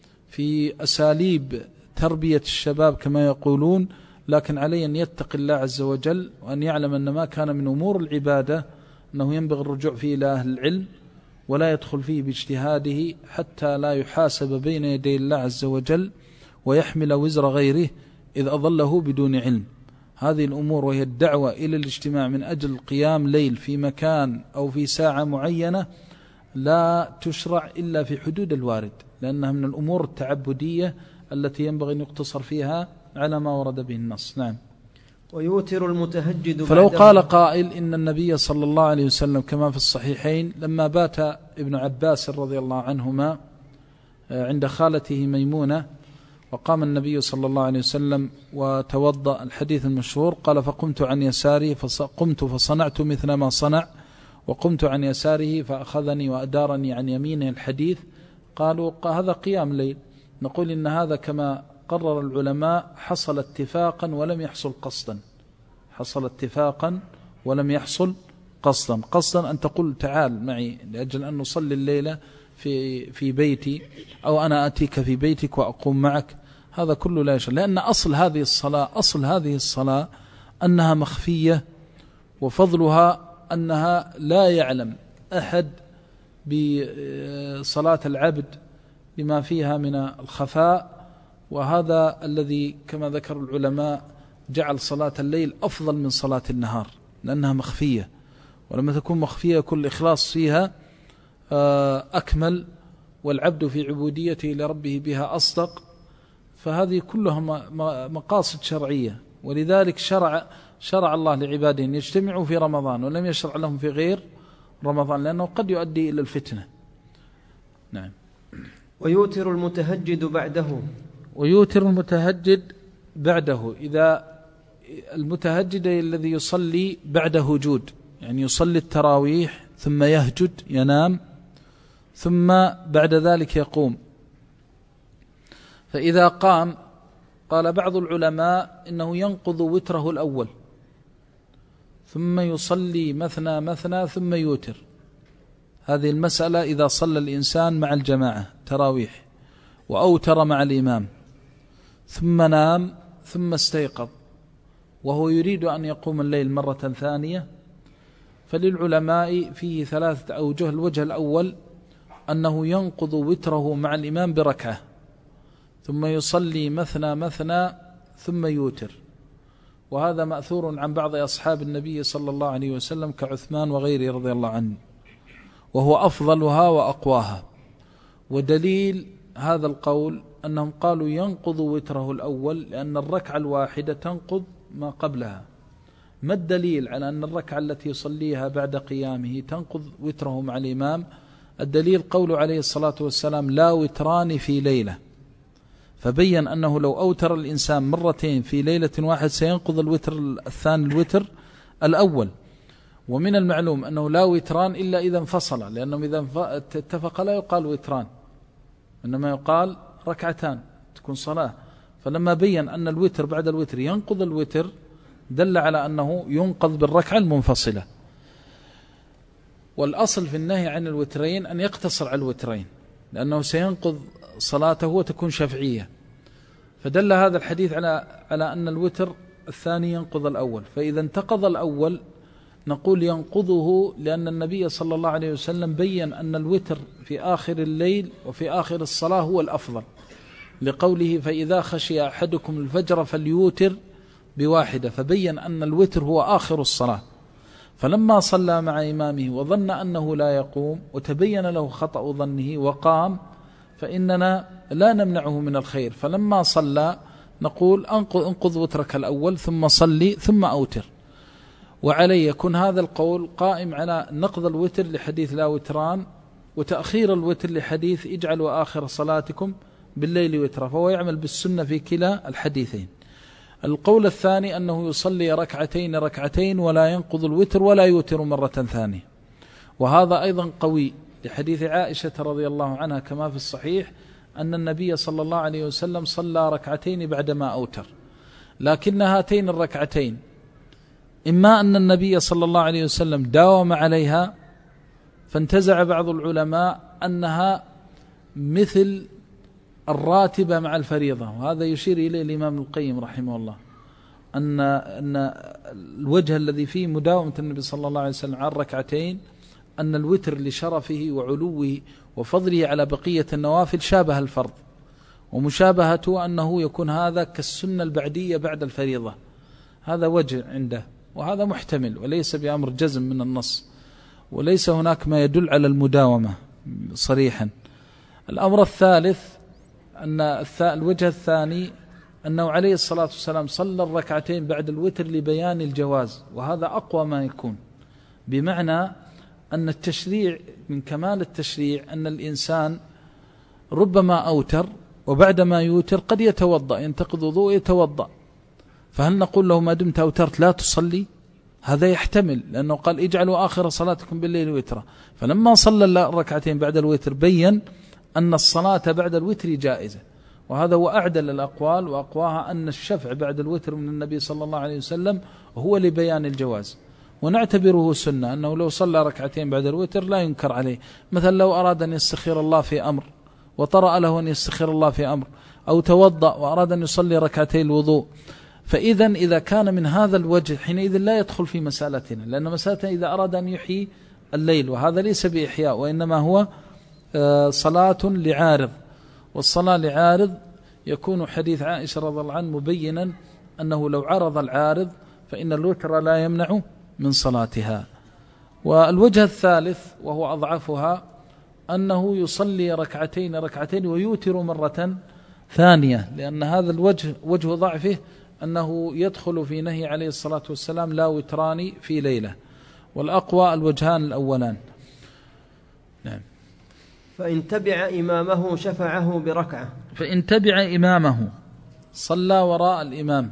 في أساليب تربية الشباب كما يقولون، لكن عليه أن يتقي الله عز وجل وأن يعلم أن ما كان من أمور العبادة أنه ينبغي الرجوع فيه إلى أهل العلم ولا يدخل فيه باجتهاده حتى لا يحاسب بين يدي الله عز وجل ويحمل وزر غيره إذ أضله بدون علم. هذه الأمور وهي الدعوة إلى الاجتماع من أجل قيام ليل في مكان أو في ساعة معينة لا تشرع إلا في حدود الوارد، لأنها من الأمور التعبدية التي ينبغي أن يقتصر فيها على ما ورد به النص. نعم. ويوتر المتهجد. فلو قال قائل إن النبي صلى الله عليه وسلم كما في الصحيحين لما بات ابن عباس رضي الله عنهما عند خالته ميمونة وقام النبي صلى الله عليه وسلم وتوضأ، الحديث المشهور قال فقمت عن يساره قمت فصنعت مثل ما صنع وقمت عن يساره فأخذني وأدارني عن يمينه. الحديث قالوا هذا قيام ليل. نقول إن هذا كما قرر العلماء حصل اتفاقا ولم يحصل قصدا، حصل اتفاقا ولم يحصل قصدا. قصدا أن تقول تعال معي لأجل أن نصلي الليلة في بيتي أو أنا أتيك في بيتك وأقوم معك، هذا كله لا يشرع، لأن أصل هذه الصلاة أنها مخفية، وفضلها أنها لا يعلم أحد بصلاة العبد بما فيها من الخفاء. وهذا الذي كما ذكر العلماء جعل صلاة الليل أفضل من صلاة النهار لأنها مخفية، ولما تكون مخفية كل إخلاص فيها أكمل، والعبد في عبوديته لربه بها أصدق. فهذه كلها مقاصد شرعية، ولذلك شرع الله لعباده أن يجتمعوا في رمضان ولم يشرع لهم في غير رمضان لأنه قد يؤدي إلى الفتنة. نعم. ويوتر المتهجد بعده. إذا المتهجد الذي يصلي بعد هجود، يعني يصلي التراويح ثم يهجد ينام ثم بعد ذلك يقوم. فإذا قام قال بعض العلماء إنه ينقض وتره الأول ثم يصلي مثنى ثم يوتر. هذه المسألة إذا صلى الإنسان مع الجماعة تراويح وأوتر مع الإمام ثم نام ثم استيقظ وهو يريد أن يقوم الليل مرة ثانية، فللعلماء فيه 3 أوجه. الوجه الأول أنه ينقض وتره مع الإمام بركعة ثم يصلي مثنى ثم يوتر، وهذا مأثور عن بعض أصحاب النبي صلى الله عليه وسلم كعثمان وغيره رضي الله عنه، وهو أفضلها وأقواها. ودليل هذا القول أنهم قالوا ينقض وتره الأول لأن الركعة الواحدة تنقض ما قبلها. ما الدليل على أن الركعة التي يصليها بعد قيامه تنقض وتره مع الإمام؟ الدليل قوله عليه الصلاة والسلام لا وتران في ليلة، فبين أنه لو أوتر الإنسان مرتين في ليلة واحد سينقض الوتر الثاني الوتر الأول. ومن المعلوم أنه لا وتران إلا إذا انفصل، لأنهم إذا اتفق لا يقال وتران، إنما يقال ركعتان تكون صلاة. فلما بين أن الوتر بعد الوتر ينقض الوتر دل على أنه ينقض بالركعة المنفصلة. والأصل في النهي عن الوترين أن يقتصر على الوترين، لأنه سينقض صلاته وتكون شفعية. فدل هذا الحديث على أن الوتر الثاني ينقض الأول، فإذا انتقض الأول نقول ينقضه، لأن النبي صلى الله عليه وسلم بين أن الوتر في آخر الليل وفي آخر الصلاة هو الأفضل، لقوله فإذا خشي أحدكم الفجر فليوتر بواحدة، فبين أن الوتر هو آخر الصلاة. فلما صلى مع إمامه وظن أنه لا يقوم وتبين له خطأ ظنه وقام، فإننا لا نمنعه من الخير. فلما صلى نقول انقض وترك الأول ثم صلي ثم أوتر. وعليه يكون هذا القول قائم على نقض الوتر لحديث لا وتران، وتأخير الوتر لحديث اجعلوا آخر صلاتكم بالليل وترا، فهو يعمل بالسنة في كلا الحديثين. القول الثاني أنه يصلي ركعتين ولا ينقض الوتر ولا يوتر مرة ثانية، وهذا أيضا قوي لحديث عائشة رضي الله عنها كما في الصحيح أن النبي صلى الله عليه وسلم صلى ركعتين بعدما أوتر. لكن هاتين الركعتين إما أن النبي صلى الله عليه وسلم داوم عليها، فانتزع بعض العلماء أنها مثل الراتبة مع الفريضة، وهذا يشير إليه الإمام القيم رحمه الله، أن الوجه الذي فيه مداومة النبي صلى الله عليه وسلم على الركعتين أن الوتر لشرفه وعلوه وفضله على بقية النوافل شابه الفرض، ومشابهته أنه يكون هذا كالسنة البعدية بعد الفريضة. هذا وجه عنده، وهذا محتمل وليس بأمر جزم من النص، وليس هناك ما يدل على المداومة صريحا. الأمر الثالث أن الوجه الثاني أنه عليه الصلاة والسلام صلى الركعتين بعد الوتر لبيان الجواز، وهذا أقوى ما يكون، بمعنى أن التشريع من كمال التشريع أن الإنسان ربما أوتر وبعدما يوتر قد يتوضأ، ينتقض وضوء يتوضأ، فهل نقول له ما دمت أوترت لا تصلي؟ هذا يحتمل، لأنه قال اجعلوا آخر صلاتكم بالليل وترا، فلما صلى الركعتين بعد الوتر بين أن الصلاة بعد الوتر جائزة، وهذا هو أعدل الأقوال، وأقواها أن الشفع بعد الوتر من النبي صلى الله عليه وسلم هو لبيان الجواز، ونعتبره سنة، أنه لو صلى ركعتين بعد الوتر لا ينكر عليه. مثلا لو أراد أن يستخير الله في أمر وطرأ له أن يستخير الله في أمر، أو توضأ وأراد أن يصلي ركعتي الوضوء، إذا كان من هذا الوجه حينئذ لا يدخل في مسألتنا، لأن مسألتنا إذا أراد أن يحيي الليل، وهذا ليس بإحياء وإنما هو صلاة لعارض، والصلاة لعارض يكون حديث عائشة رضي الله عنه مبينا أنه لو عرض العارض فإن الوتر لا يمنع من صلاتها. والوجه الثالث وهو أضعفها أنه يصلي ركعتين ويوتر مرة ثانية، لأن هذا الوجه وجه ضعفه أنه يدخل في نهي عليه الصلاة والسلام لا وتران في ليلة، والأقوى الوجهان الأولان. نعم. فإن تبع إمامه شفعه بركعة، فإن تبع إمامه صلى وراء الإمام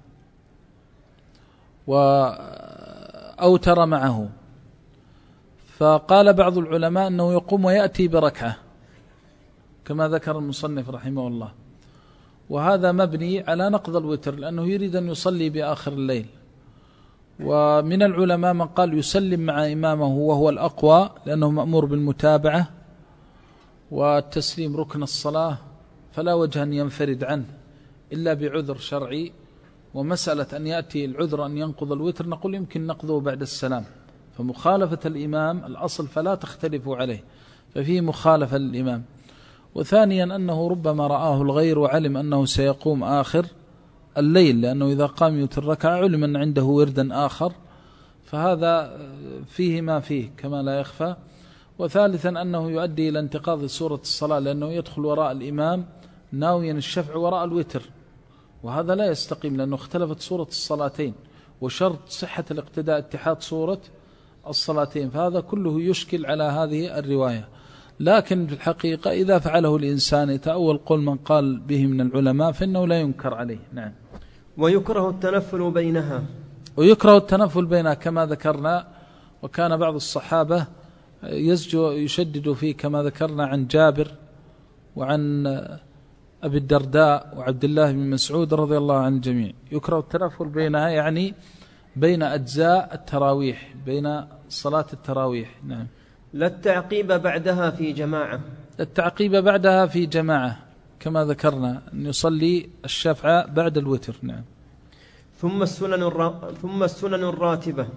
وأوتر معه، فقال بعض العلماء أنه يقوم ويأتي بركعة كما ذكر المصنف رحمه الله، وهذا مبني على نقض الوتر، لأنه يريد أن يصلي بآخر الليل. ومن العلماء من قال يسلم مع إمامه وهو الأقوى، لأنه مأمور بالمتابعة، والتسليم ركن الصلاة فلا وجه أن ينفرد عنه إلا بعذر شرعي. ومسألة أن يأتي العذر أن ينقض الوتر نقول يمكن نقضه بعد السلام، فمخالفة الإمام الأصل فلا تختلفوا عليه، ففيه مخالفة للإمام. وثانيا أنه ربما رآه الغير وعلم أنه سيقوم آخر الليل، لأنه إذا قام يوتر ركعة علم أن عنده وردا آخر، فهذا فيه ما فيه كما لا يخفى. وثالثا أنه يؤدي إلى انتقاض سورة الصلاة، لأنه يدخل وراء الإمام ناويا الشفع وراء الوتر، وهذا لا يستقيم، لأنه اختلفت سورة الصلاتين، وشرط صحة الاقتداء اتحاد سورة الصلاتين، فهذا كله يشكل على هذه الرواية. لكن في الحقيقة إذا فعله الإنسان يتأول قول من قال به من العلماء فإنه لا ينكر عليه. نعم. ويكره التنفل بينها. ويكره التنفل بينها كما ذكرنا، وكان بعض الصحابة يشدد فيه كما ذكرنا عن جابر وعن أبي الدرداء وعبد الله بن مسعود رضي الله عن الجميع. يكره التنفل بينها يعني بين أجزاء التراويح، بين صلاة التراويح. نعم. لا التعقيب بعدها في جماعة. التعقيب بعدها في جماعة كما ذكرنا أن يصلي الشفع بعد الوتر. نعم. ثم السنن الراتبة.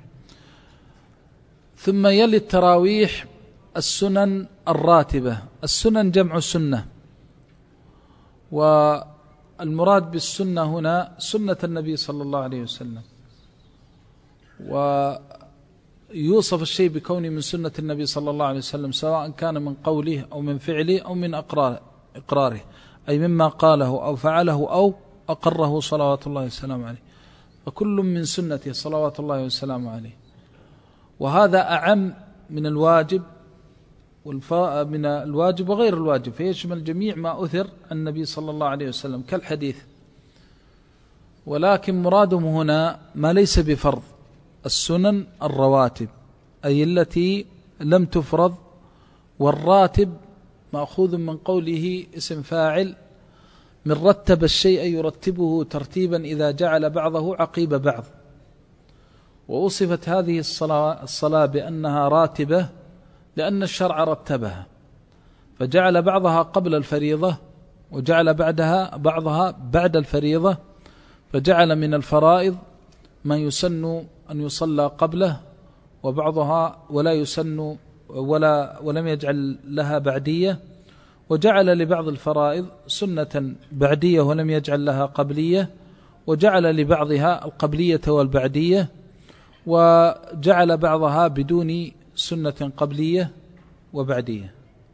ثم يلي التراويح السنن الراتبة. السنن جمع سنة، والمراد بالسنة هنا سنة النبي صلى الله عليه وسلم، ويوصف الشيء بكونه من سنة النبي صلى الله عليه وسلم سواء كان من قوله أو من فعله أو من إقراره، أي مما قاله أو فعله أو أقره صلوات الله وسلامه عليه، فكل من سنته صلوات الله وسلامه عليه. وهذا أعم من الواجب من الواجب وغير الواجب، فيشمل جميع ما أثر عن النبي صلى الله عليه وسلم كالحديث. ولكن مرادهم هنا ما ليس بفرض، السنن الرواتب أي التي لم تفرض، والراتب مأخوذ من قوله اسم فاعل من رتب الشيء يرتبه ترتيبا إذا جعل بعضه عقيب بعض. ووصفت هذه الصلاة بأنها راتبة لأن الشرع رتبها، فجعل بعضها قبل الفريضة وجعل بعضها بعد الفريضة، فجعل من الفرائض ما يسن أن يصلى قبله وبعضها ولا يسن ولم يجعل لها بعدية، وجعل لبعض الفرائض سنة بعدية ولم يجعل لها قبلية، وجعل لبعضها القبلية والبعدية، وجعل بعضها بدون سنة قبلية وبعدية.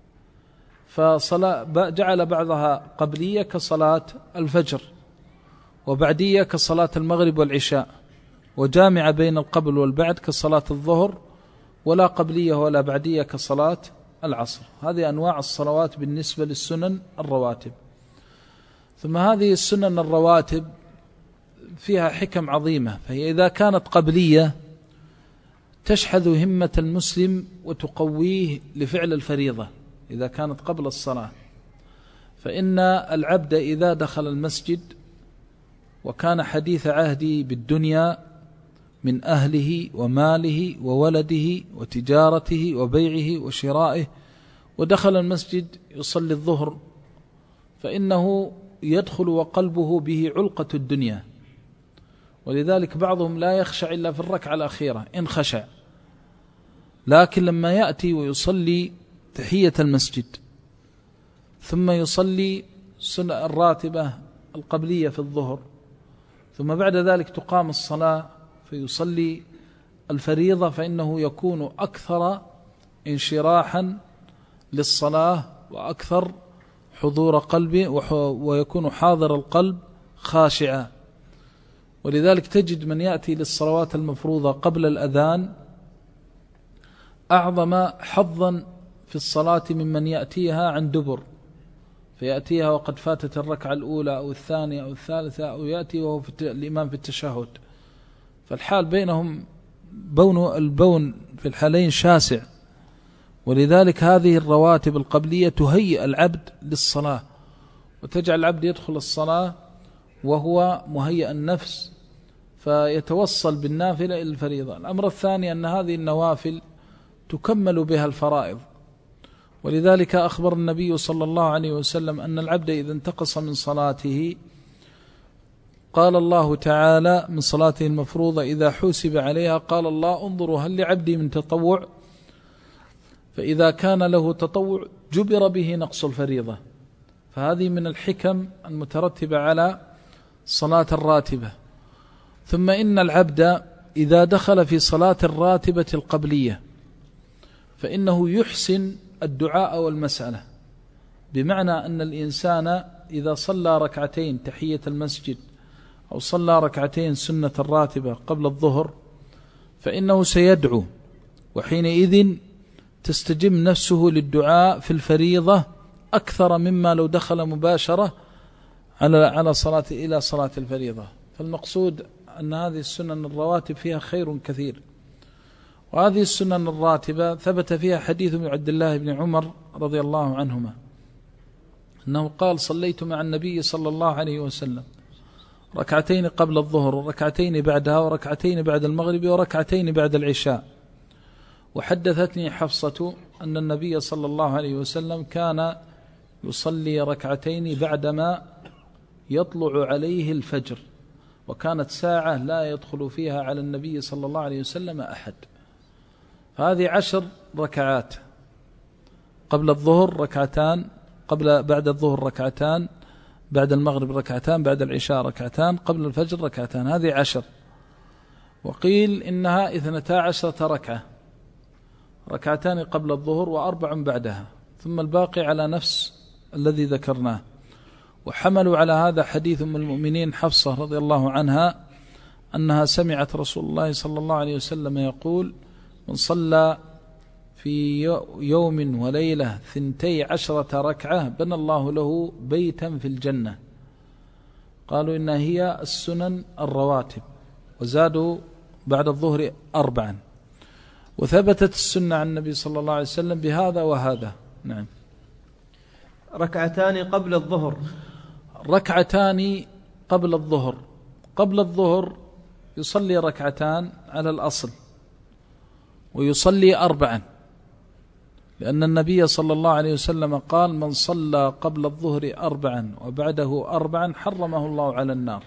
فجعل بعضها قبلية كصلاة الفجر، وبعدية كصلاة المغرب والعشاء، وجامع بين القبل والبعد كصلاة الظهر، ولا قبلية ولا بعدية كصلاة العصر. هذه أنواع الصلوات بالنسبة للسنن الرواتب. ثم هذه السنن الرواتب فيها حكم عظيمة، فهي إذا كانت قبلية تشحذ همة المسلم وتقويه لفعل الفريضة إذا كانت قبل الصلاة. فإن العبد إذا دخل المسجد وكان حديث عهده بالدنيا من أهله وماله وولده وتجارته وبيعه وشرائه، ودخل المسجد يصلي الظهر، فإنه يدخل وقلبه به علقة الدنيا، ولذلك بعضهم لا يخشع إلا في الركعة الأخيرة إن خشع. لكن لما يأتي ويصلي تحية المسجد ثم يصلي سنة الراتبة القبلية في الظهر، ثم بعد ذلك تقام الصلاة فيصلي الفريضة، فإنه يكون أكثر انشراحا للصلاة وأكثر حضور قلبه، ويكون حاضر القلب خاشعا. ولذلك تجد من يأتي للصلوات المفروضة قبل الأذان أعظم حظا في الصلاة ممن يأتيها عن دبر، فيأتيها وقد فاتت الركعة الأولى أو الثانية أو الثالثة، أو يأتي وهو الإمام في التشهد، فالحال بينهم البون في الحالين شاسع. ولذلك هذه الرواتب القبلية تهيئ العبد للصلاة، وتجعل العبد يدخل الصلاة وهو مهيئ النفس، فيتوصل بالنافلة إلى الفريضة. الأمر الثاني أن هذه النوافل تكمل بها الفرائض، ولذلك أخبر النبي صلى الله عليه وسلم أن العبد إذا انتقص من صلاته قال الله تعالى من صلاته المفروضة إذا حوسب عليها قال الله انظروا هل لعبدي من تطوع، فإذا كان له تطوع جبر به نقص الفريضة. فهذه من الحكم المترتبة على صلاة الراتبة. ثم إن العبد إذا دخل في صلاة الراتبة القبلية فإنه يحسن الدعاء والمسألة، بمعنى أن الإنسان إذا صلى ركعتين تحية المسجد أو صلى ركعتين سنة الراتبة قبل الظهر فإنه سيدعو، وحينئذ تستجم نفسه للدعاء في الفريضة أكثر مما لو دخل مباشرة على صلاة إلى صلاة الفريضة. فالمقصود أن هذه السنن الرواتب فيها خير كثير. وهذه السنن الراتبة ثبت فيها حديث من عبد الله بن عمر رضي الله عنهما أنه قال: صليت مع النبي صلى الله عليه وسلم ركعتين قبل الظهر وركعتين بعدها وركعتين بعد المغرب وركعتين بعد العشاء. وحدثتني حفصة أن النبي صلى الله عليه وسلم كان يصلي ركعتين بعدما يطلع عليه الفجر، وكانت ساعة لا يدخل فيها على النبي صلى الله عليه وسلم أحد. فهذه 10 ركعات، قبل الظهر ركعتان، بعد الظهر ركعتان، بعد المغرب ركعتان، بعد العشاء ركعتان، قبل الفجر ركعتان، هذه 10. وقيل إنها 12 ركعة، ركعتان قبل الظهر و4 بعدها، ثم الباقي على نفس الذي ذكرناه. وحملوا على هذا حديث أم المؤمنين حفصة رضي الله عنها أنها سمعت رسول الله صلى الله عليه وسلم يقول: من صلى في يوم وليلة 12 ركعة بنى الله له بيتا في الجنة. قالوا إنها هي السنن الرواتب، وزادوا بعد الظهر 4. وثبتت السنة عن النبي صلى الله عليه وسلم بهذا وهذا. نعم. ركعتان قبل الظهر. ركعتان قبل الظهر. قبل الظهر يصلي ركعتان على الأصل، ويصلي 4، لأن النبي صلى الله عليه وسلم قال: من صلى قبل الظهر 4 وبعده 4 حرمه الله على النار.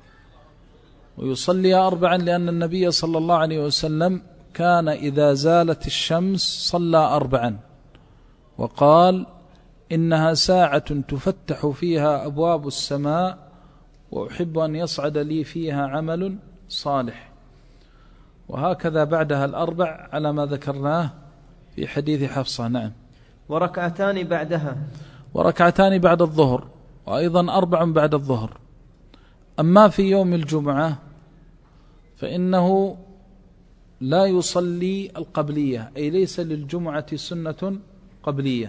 ويصلي 4 لأن النبي صلى الله عليه وسلم كان إذا زالت الشمس صلى 4، وقال: إنها ساعة تفتح فيها أبواب السماء وأحب أن يصعد لي فيها عمل صالح. وهكذا بعدها 4 على ما ذكرناه في حديث حفصة. نعم. وركعتان بعدها. وركعتان بعد الظهر، وأيضا 4 بعد الظهر. أما في يوم الجمعة فإنه لا يصلي القبلية، أي ليس للجمعة سنة قبلية.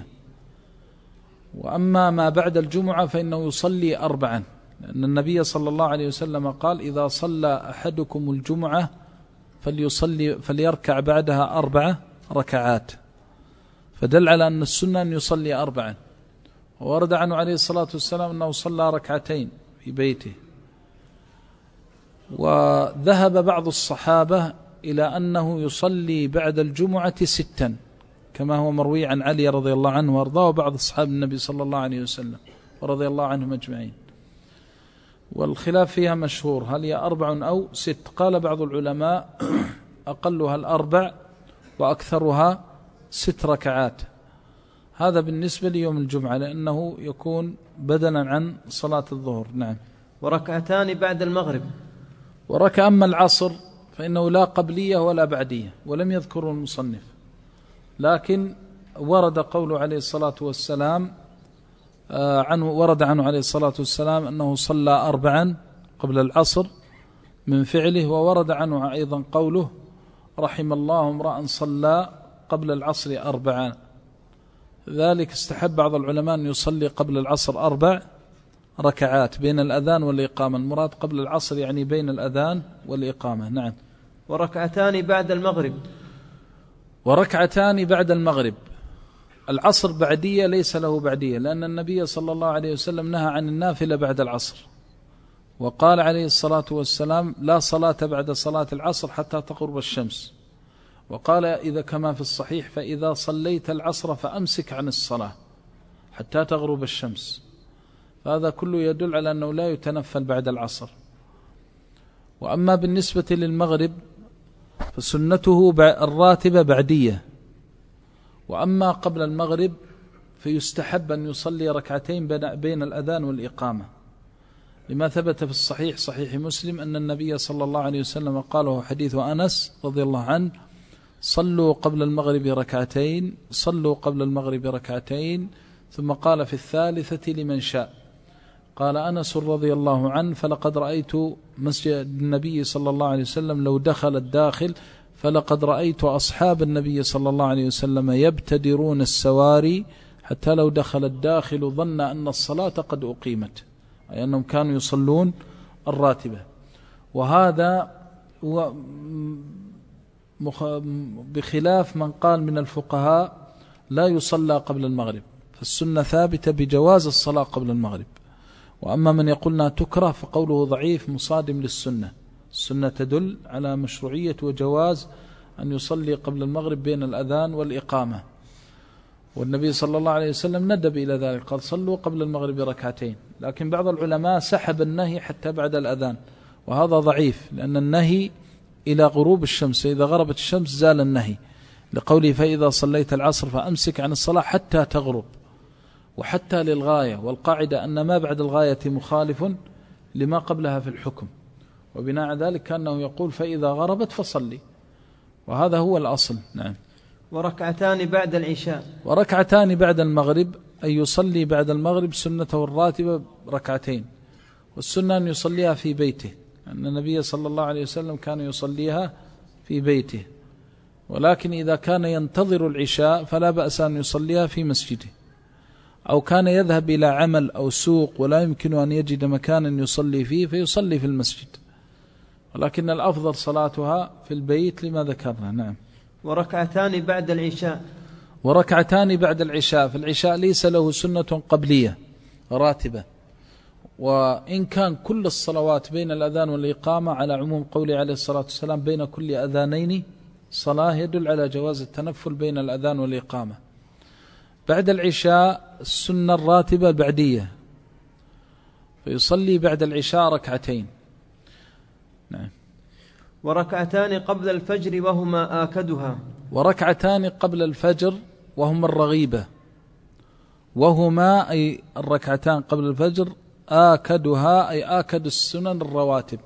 وأما ما بعد الجمعة فإنه يصلي 4، لأن النبي صلى الله عليه وسلم قال: إذا صلى أحدكم الجمعة فليركع بعدها 4 ركعات. فدل على أن السنة أن يصلي 4. وورد عنه عليه الصلاة والسلام أنه صلى 2 في بيته. وذهب بعض الصحابة إلى أنه يصلي بعد الجمعة 6، كما هو مروي عن علي رضي الله عنه وارضاه وبعض أصحاب النبي صلى الله عليه وسلم ورضي الله عنهم أجمعين. والخلاف فيها مشهور، هل هي 4 أو 6؟ قال بعض العلماء: أقلها 4 وأكثرها 6 ركعات. هذا بالنسبة ليوم الجمعة، لأنه يكون بدلا عن صلاة الظهر. نعم. وركعتان بعد المغرب. أما العصر فإنه لا قبلية ولا بعدية، ولم يذكر المصنف، لكن ورد قوله عليه الصلاة والسلام ورد عنه عليه الصلاة والسلام أنه صلى 4 قبل العصر من فعله. وورد عنه أيضا قوله: رحم الله امرأ صلى قبل العصر 4. ذلك استحب بعض العلماء أن يصلي قبل العصر 4 ركعات بين الأذان والإقامة. المراد قبل العصر يعني بين الأذان والإقامة. نعم. وركعتان بعد المغرب. وركعتان بعد المغرب. العصر بعدية ليس له بعدية، لأن النبي صلى الله عليه وسلم نهى عن النافلة بعد العصر، وقال عليه الصلاة والسلام: لا صلاة بعد صلاة العصر حتى تغرب الشمس. وقال إذا كما في الصحيح: فإذا صليت العصر فأمسك عن الصلاة حتى تغرب الشمس. فهذا كله يدل على أنه لا يتنفل بعد العصر. وأما بالنسبة للمغرب فسنته الراتبة بعدية. وأما قبل المغرب فيستحب أن يصلي 2 بين الأذان والإقامة، لما ثبت في الصحيح صحيح مسلم أن النبي صلى الله عليه وسلم قاله حديث أنس رضي الله عنه: صلوا قبل المغرب 2، صلوا قبل المغرب 2. ثم قال في الثالثة لمن شاء. قال أنس رضي الله عنه: فلقد رأيت مسجد النبي صلى الله عليه وسلم لو دخل الداخل فلقد رأيت أصحاب النبي صلى الله عليه وسلم يبتدرون السواري حتى لو دخل الداخل ظن أن الصلاة قد أقيمت، أي أنهم كانوا يصلون الراتبة. وهذا بخلاف من قال من الفقهاء لا يصلى قبل المغرب، فالسنة ثابتة بجواز الصلاة قبل المغرب. وأما من يقولنا تكره فقوله ضعيف مصادم للسنة. السنة تدل على مشروعية وجواز أن يصلي قبل المغرب بين الأذان والإقامة، والنبي صلى الله عليه وسلم ندب إلى ذلك، قال صلوا قبل المغرب ركعتين. لكن بعض العلماء سحب النهي حتى بعد الأذان، وهذا ضعيف، لأن النهي إلى غروب الشمس، إذا غربت الشمس زال النهي، لقوله فإذا صليت العصر فأمسك عن الصلاة حتى تغرب، وحتى للغاية، والقاعدة أن ما بعد الغاية مخالف لما قبلها في الحكم، وبناء على ذلك كأنه يقول فإذا غربت فصلي، وهذا هو الأصل. نعم. وركعتان بعد العشاء. وركعتان بعد المغرب، أي يصلي بعد المغرب سنته الراتبة ركعتين، والسنة أن يصليها في بيته، أن النبي صلى الله عليه وسلم كان يصليها في بيته، ولكن إذا كان ينتظر العشاء فلا بأس أن يصليها في مسجده، أو كان يذهب إلى عمل أو سوق ولا يمكن أن يجد مكانا يصلي فيه فيصلي في المسجد، ولكن الأفضل صلاتها في البيت لما ذكرنا. نعم. وركعتان بعد العشاء. وركعتان بعد العشاء، فالعشاء ليس له سنة قبلية راتبة، وإن كان كل الصلوات بين الأذان والإقامة على عموم قوله عليه الصلاة والسلام بين كل أذانين صلاة، يدل على جواز التنفل بين الأذان والإقامة. بعد العشاء السنة الراتبة البعدية، فيصلي بعد العشاء ركعتين. نعم. وركعتان قبل الفجر وهما آكدها. وركعتان قبل الفجر وهما الرغيبة، وهما أي الركعتان قبل الفجر آكدها، أي آكد السنن الرواتب،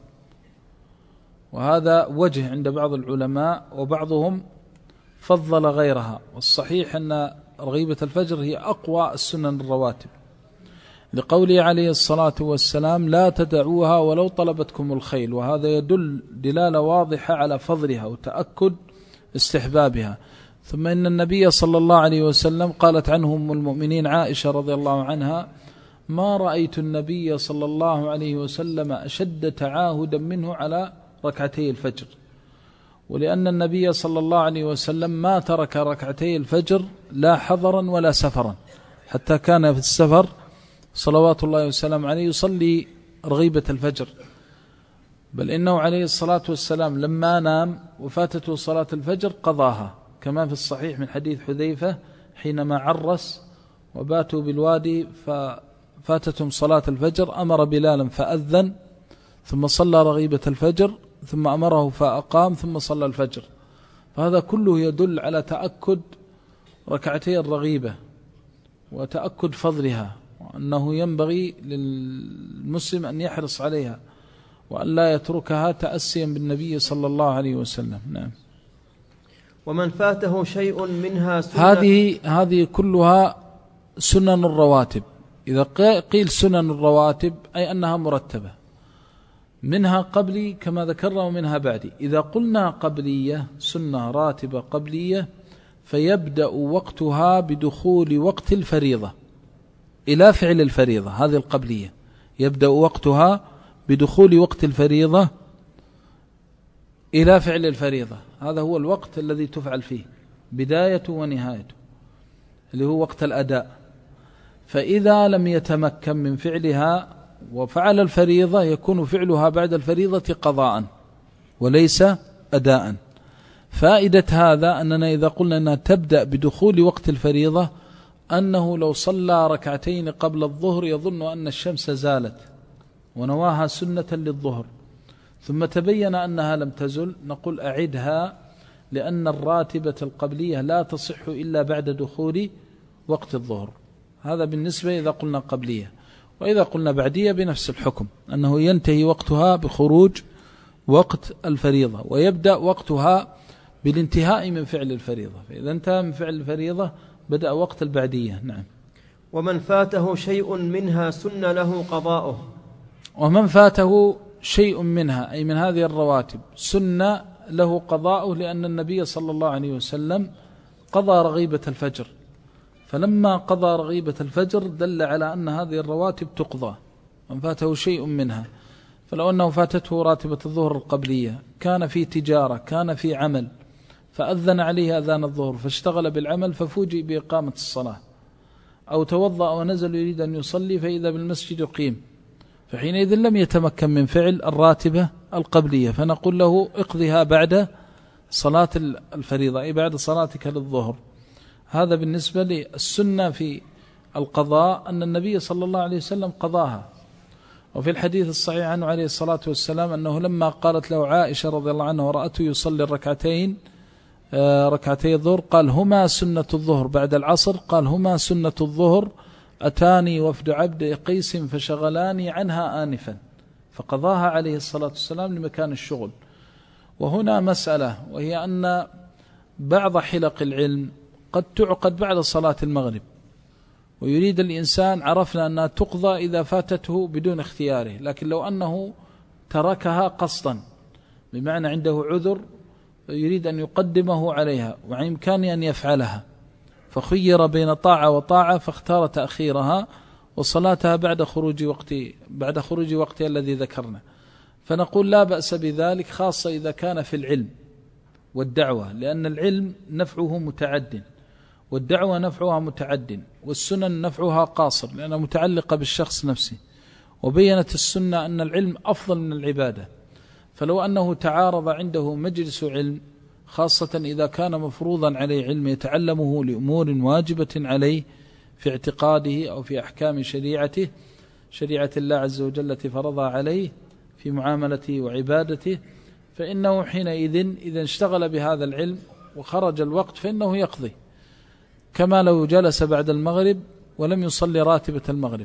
وهذا وجه عند بعض العلماء، وبعضهم فضل غيرها، والصحيح أن رغيبة الفجر هي أقوى السنن الرواتب، لقوله عليه الصلاة والسلام لا تدعوها ولو طلبتكم الخيل، وهذا يدل دلالة واضحة على فضلها وتأكد استحبابها. ثم إن النبي صلى الله عليه وسلم قالت عنه أم المؤمنين عائشة رضي الله عنها ما رأيت النبي صلى الله عليه وسلم أشد تعاهدا منه على ركعتي الفجر، ولأن النبي صلى الله عليه وسلم ما ترك ركعتي الفجر لا حضرا ولا سفرا، حتى كان في السفر صلوات الله وسلام عليه يصلي رغيبة الفجر، بل إنه عليه الصلاة والسلام لما نام وفاتته صلاة الفجر قضاها، كما في الصحيح من حديث حذيفة حينما عرس وباتوا بالوادي ففاتتهم صلاة الفجر، أمر بلالا فأذن ثم صلى رغيبة الفجر ثم أمره فأقام ثم صلى الفجر، فهذا كله يدل على تأكد ركعتي الرغيبة وتأكد فضلها، وأنه ينبغي للمسلم أن يحرص عليها وأن لا يتركها تأسيا بالنبي صلى الله عليه وسلم. نعم. ومن فاته شيء منها سنة. هذه كلها سنن الرواتب. إذا قيل سنن الرواتب أي أنها مرتبة، منها قبلي كما ذكرنا ومنها بعدي. إذا قلنا قبلية سنة راتبة قبلية فيبدأ وقتها بدخول وقت الفريضة إلى فعل الفريضة، هذه القبلية يبدأ وقتها بدخول وقت الفريضة إلى فعل الفريضة، هذا هو الوقت الذي تفعل فيه بداية ونهايته، اللي هو وقت الأداء. فإذا لم يتمكن من فعلها وفعل الفريضة يكون فعلها بعد الفريضة قضاء وليس أداء. فائدة هذا أننا إذا قلنا أنها تبدأ بدخول وقت الفريضة أنه لو صلى ركعتين قبل الظهر يظن أن الشمس زالت ونواها سنة للظهر ثم تبين أنها لم تزل، نقول أعدها، لأن الراتبة القبلية لا تصح إلا بعد دخول وقت الظهر. هذا بالنسبة إذا قلنا قبلية. وإذا قلنا بعدية بنفس الحكم، أنه ينتهي وقتها بخروج وقت الفريضة ويبدأ وقتها بالانتهاء من فعل الفريضة، فإذا انتهى من فعل الفريضة بدأ وقت البعدية. نعم. ومن فاته شيء منها سن له قضاؤه. ومن فاته شيء منها أي من هذه الرواتب سن له قضاؤه، لأن النبي صلى الله عليه وسلم قضى رغيبة الفجر، فلما قضى رغيبة الفجر دل على أن هذه الرواتب تقضى من فاته شيء منها. فلو أنه فاتته راتبة الظهر القبلية، كان في تجارة، كان في عمل، فأذن عليه أذان الظهر فاشتغل بالعمل ففوجئ بإقامة الصلاة، أو توضأ ونزل يريد أن يصلي فإذا بالمسجد يقيم، فحينئذ لم يتمكن من فعل الراتبة القبلية، فنقول له اقضها بعد صلاة الفريضة، أي بعد صلاتك للظهر. هذا بالنسبة للسنة في القضاء، أن النبي صلى الله عليه وسلم قضاها. وفي الحديث الصحيح عنه عليه الصلاة والسلام أنه لما قالت له عائشة رضي الله عنها ورأته يصلي ركعتي الظهر قال هما سنة الظهر بعد العصر، قال هما سنة الظهر، أتاني وفد عبد قيس فشغلاني عنها آنفا، فقضاها عليه الصلاة والسلام لمكان الشغل. وهنا مسألة، وهي أن بعض حلق العلم قد تعقد بعد صلاة المغرب، ويريد الإنسان، عرفنا أنها تقضى إذا فاتته بدون اختياره، لكن لو أنه تركها قصدا بمعنى عنده عذر يريد أن يقدمه عليها وعن إمكانه أن يفعلها، فخير بين طاعة وطاعة فاختار تأخيرها وصلاتها بعد خروج وقتها الذي ذكرنا، فنقول لا بأس بذلك، خاصة إذا كان في العلم والدعوة، لأن العلم نفعه متعد والدعوة نفعها متعد، والسنن نفعها قاصر لأنها متعلقة بالشخص نفسه. وبينت السنة أن العلم أفضل من العبادة، فلو أنه تعارض عنده مجلس علم، خاصة إذا كان مفروضا عليه علم يتعلمه لأمور واجبة عليه في اعتقاده أو في أحكام شريعته، شريعة الله عز وجل التي فرضها عليه في معاملته وعبادته، فإنه حينئذ إذا اشتغل بهذا العلم وخرج الوقت فإنه يقضي، كما لو جلس بعد المغرب ولم يصلي راتبة المغرب،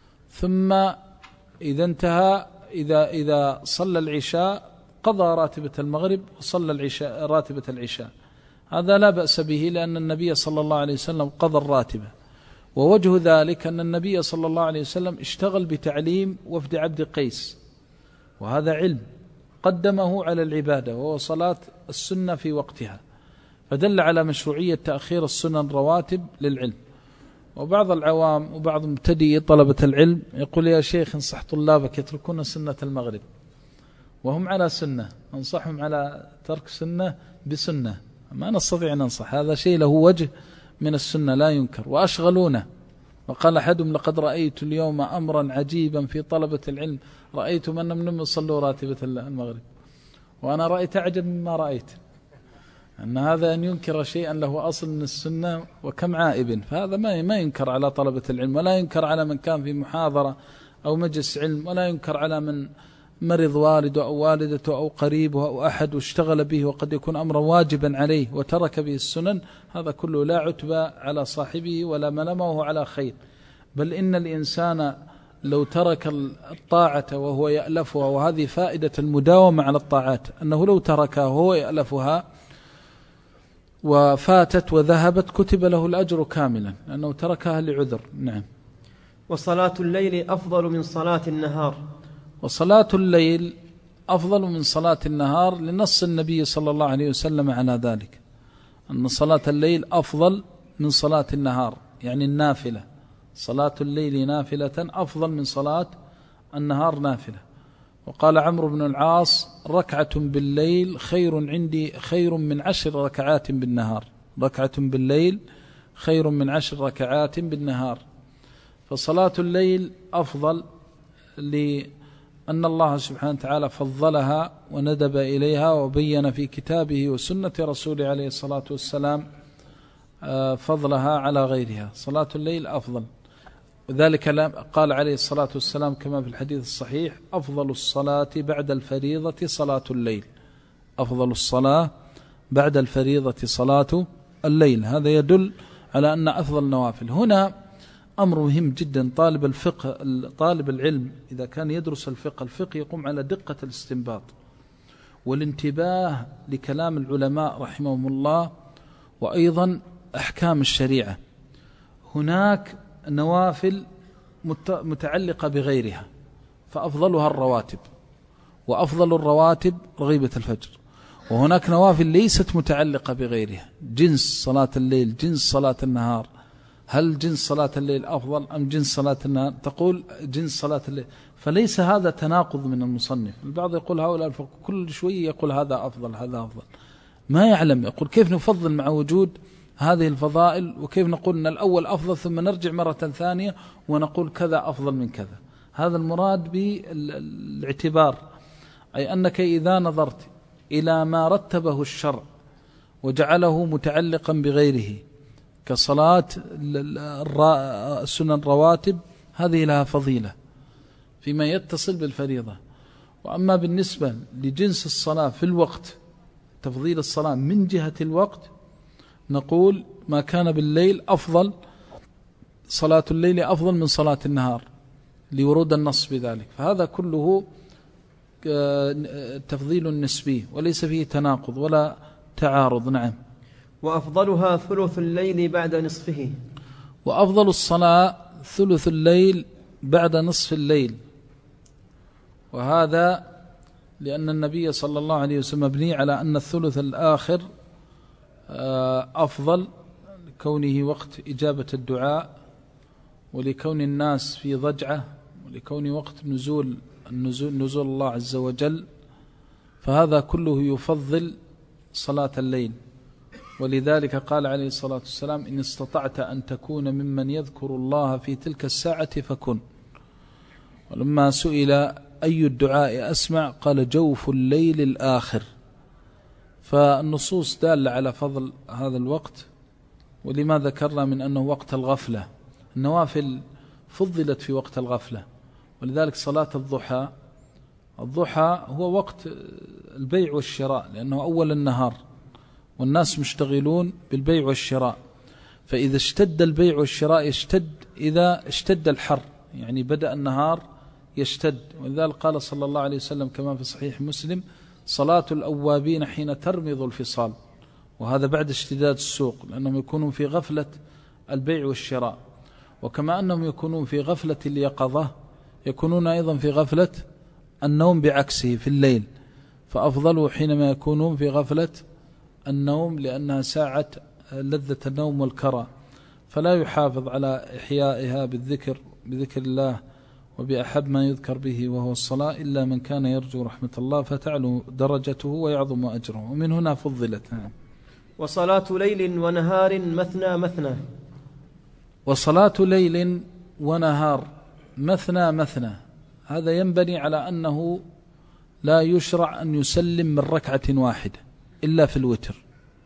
ثم إذا انتهى إذا صلى العشاء قضى راتبة المغرب وصلى راتبة العشاء، هذا لا بأس به، لأن النبي صلى الله عليه وسلم قضى الراتبة. ووجه ذلك أن النبي صلى الله عليه وسلم اشتغل بتعليم وفد عبد قيس، وهذا علم قدمه على العبادة وهو صلاة السنة في وقتها، فدل على مشروعية تأخير السنن الرواتب للعلم. وبعض العوام وبعض مبتدئي طلبة العلم يقول يا شيخ انصح طلابك يتركون سنة المغرب وهم على سنة، انصحهم على ترك سنة بسنة، ما نستطيع أن ننصح، هذا شيء له وجه من السنة لا ينكر، وأشغلونه. وقال أحدهم لقد رأيت اليوم أمرا عجيبا في طلبة العلم، رأيت من لم يصلوا راتبة المغرب، وأنا رأيت أعجب مما رأيت، أن هذا أن ينكر شيئا له أصل من السنة وكم عائب، فهذا ما ينكر على طلبة العلم، ولا ينكر على من كان في محاضرة أو مجلس علم، ولا ينكر على من مرض والده أو والدته أو قريبه أو أحد واشتغل به وقد يكون أمرا واجبا عليه وترك به السنن، هذا كله لا عتبى على صاحبه ولا ملمه على خير، بل إن الإنسان لو ترك الطاعة وهو يألفها، وهذه فائدة المداومة على الطاعات، أنه لو تركها وهو يألفها وفاتت وذهبت كتب له الأجر كاملا لأنه تركها لعذر. نعم. وصلاة الليل أفضل من صلاة النهار. وصلاة الليل أفضل من صلاة النهار لنص النبي صلى الله عليه وسلم على ذلك، أن صلاة الليل أفضل من صلاة النهار، يعني النافلة، صلاة الليل نافلة أفضل من صلاة النهار نافلة. وقال عمرو بن العاص ركعة بالليل خير من 10 ركعات بالنهار، ركعة بالليل خير من 10 ركعات بالنهار. فصلاة الليل أفضل لأن الله سبحانه وتعالى فضلها وندب إليها وبين في كتابه وسنة رسوله عليه الصلاة والسلام فضلها على غيرها، صلاة الليل أفضل. وذلك قال عليه الصلاة والسلام كما في الحديث الصحيح أفضل الصلاة بعد الفريضة صلاة الليل، أفضل الصلاة بعد الفريضة صلاة الليل، هذا يدل على أن أفضل النوافل. هنا أمر مهم جدا، طالب الفقه طالب العلم إذا كان يدرس الفقه يقوم على دقة الاستنباط والانتباه لكلام العلماء رحمهم الله، وأيضا أحكام الشريعة. هناك نوافل متعلقة بغيرها فأفضلها الرواتب، وأفضل الرواتب رغيبة الفجر، وهناك نوافل ليست متعلقة بغيرها، جنس صلاة الليل جنس صلاة النهار. هل جنس صلاة الليل أفضل أم جنس صلاة النهار؟ تقول جنس صلاة الليل، فليس هذا تناقض من المصنف. البعض يقول هؤلاء الفقهاء كل شوية يقول هذا أفضل هذا أفضل، ما يعلم، يقول كيف نفضل مع وجود هذه الفضائل، وكيف نقول أن الأول أفضل ثم نرجع مرة ثانية ونقول كذا أفضل من كذا. هذا المراد بالاعتبار، أي أنك إذا نظرت إلى ما رتبه الشرع وجعله متعلقا بغيره كصلاة السنن الرواتب، هذه لها فضيلة فيما يتصل بالفريضة. وأما بالنسبة لجنس الصلاة في الوقت، تفضيل الصلاة من جهة الوقت، نقول ما كان بالليل أفضل، صلاة الليل أفضل من صلاة النهار لورود النص بذلك. فهذا كله تفضيل نسبي وليس فيه تناقض ولا تعارض. نعم. وأفضلها ثلث الليل بعد نصفه. وأفضل الصلاة ثلث الليل بعد نصف الليل، وهذا لأن النبي صلى الله عليه وسلم مبني على أن الثلث الآخر أفضل، لكونه وقت إجابة الدعاء، ولكون الناس في ضجعة، ولكون وقت نزول الله عز وجل، فهذا كله يفضل صلاة الليل. ولذلك قال عليه الصلاة والسلام: إن استطعت أن تكون ممن يذكر الله في تلك الساعة فكن. ولما سئل أي الدعاء أسمع قال: جوف الليل الآخر. فالنصوص دالة على فضل هذا الوقت. ولما ذكرنا من أنه وقت الغفلة، النوافل فضلت في وقت الغفلة. ولذلك صلاة الضحى هو وقت البيع والشراء، لأنه أول النهار والناس مشتغلون بالبيع والشراء، فإذا اشتد البيع والشراء يشتد إذا اشتد الحر، يعني بدأ النهار يشتد. ولذلك قال صلى الله عليه وسلم كما في صحيح مسلم: صلاة الأوابين حين ترمض الفصال. وهذا بعد اشتداد السوق، لأنهم يكونون في غفلة البيع والشراء. وكما أنهم يكونون في غفلة اليقظة، يكونون أيضا في غفلة النوم بعكسه في الليل، فأفضلوا حينما يكونون في غفلة النوم، لأنها ساعة لذة النوم والكرى، فلا يحافظ على إحيائها بذكر الله وبأحب ما يذكر به وهو الصلاة، إلا من كان يرجو رحمة الله فتعلو درجته ويعظم أجره، ومن هنا فضلت. وصلاة ليل ونهار مثنى مثنى. وصلاة ليل ونهار مثنى مثنى، هذا ينبني على أنه لا يشرع أن يسلم من ركعة واحدة إلا في الوتر.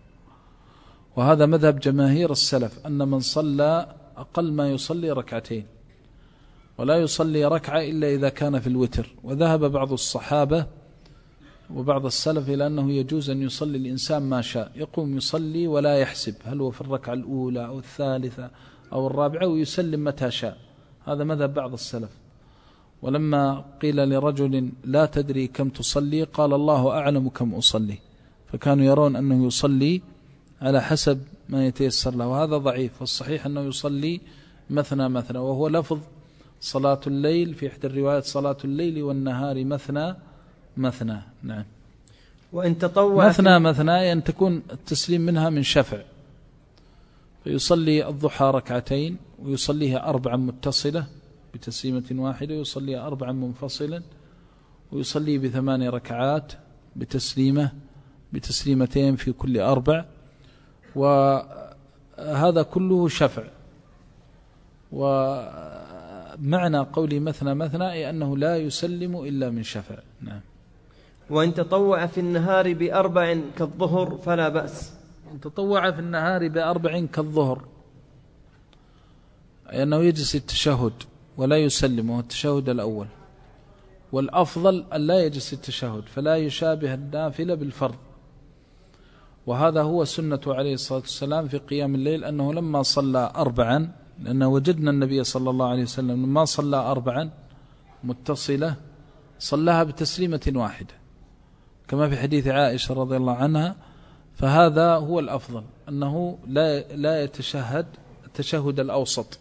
وهذا مذهب جماهير السلف، أن من صلى أقل ما يصلي ركعتين، ولا يصلي ركعة إلا إذا كان في الوتر. وذهب بعض الصحابة وبعض السلف إلى أنه يجوز أن يصلي الإنسان ما شاء، يقوم يصلي ولا يحسب هل هو في الركعة الأولى أو الثالثة أو الرابعة، ويسلم متى شاء. هذا مذهب بعض السلف. ولما قيل لرجل: لا تدري كم تصلي؟ قال: الله أعلم كم أصلي. فكانوا يرون أنه يصلي على حسب ما يتيسر له، وهذا ضعيف. والصحيح أنه يصلي مثنى مثنى، وهو لفظ صلاة الليل في إحدى الروايات: صلاة الليل والنهار مثنى مثنى. نعم. وإن تطوع مثنى مثنى أن تكون التسليم منها من شفع، فيصلي الضحى ركعتين ويصليها 4 متصلة بتسليمة واحدة، ويصليها 4 منفصلا، ويصلي ب8 ركعات بتسليمتين في كل 4، وهذا كله شفع. ومعنى قولي مثنى مثنى أي أنه لا يسلم إلا من شفع. نعم. وإن تطوع في النهار ب4 كالظهر فلا بأس. إن تطوع في النهار ب4 كالظهر، أي أنه يجلس التشهد ولا يسلم، وهو التشهد الأول. والأفضل أن لا يجلس التشهد، فلا يشابه النافلة بالفرض. وهذا هو سنة عليه الصلاة والسلام في قيام الليل، أنه لما صلى 4، لأنه وجدنا النبي صلى الله عليه وسلم لما صلى 4 متصلة صلىها بتسليمة واحدة، كما في حديث عائشة رضي الله عنها. فهذا هو الأفضل، أنه لا يتشهد التشهد الأوسط.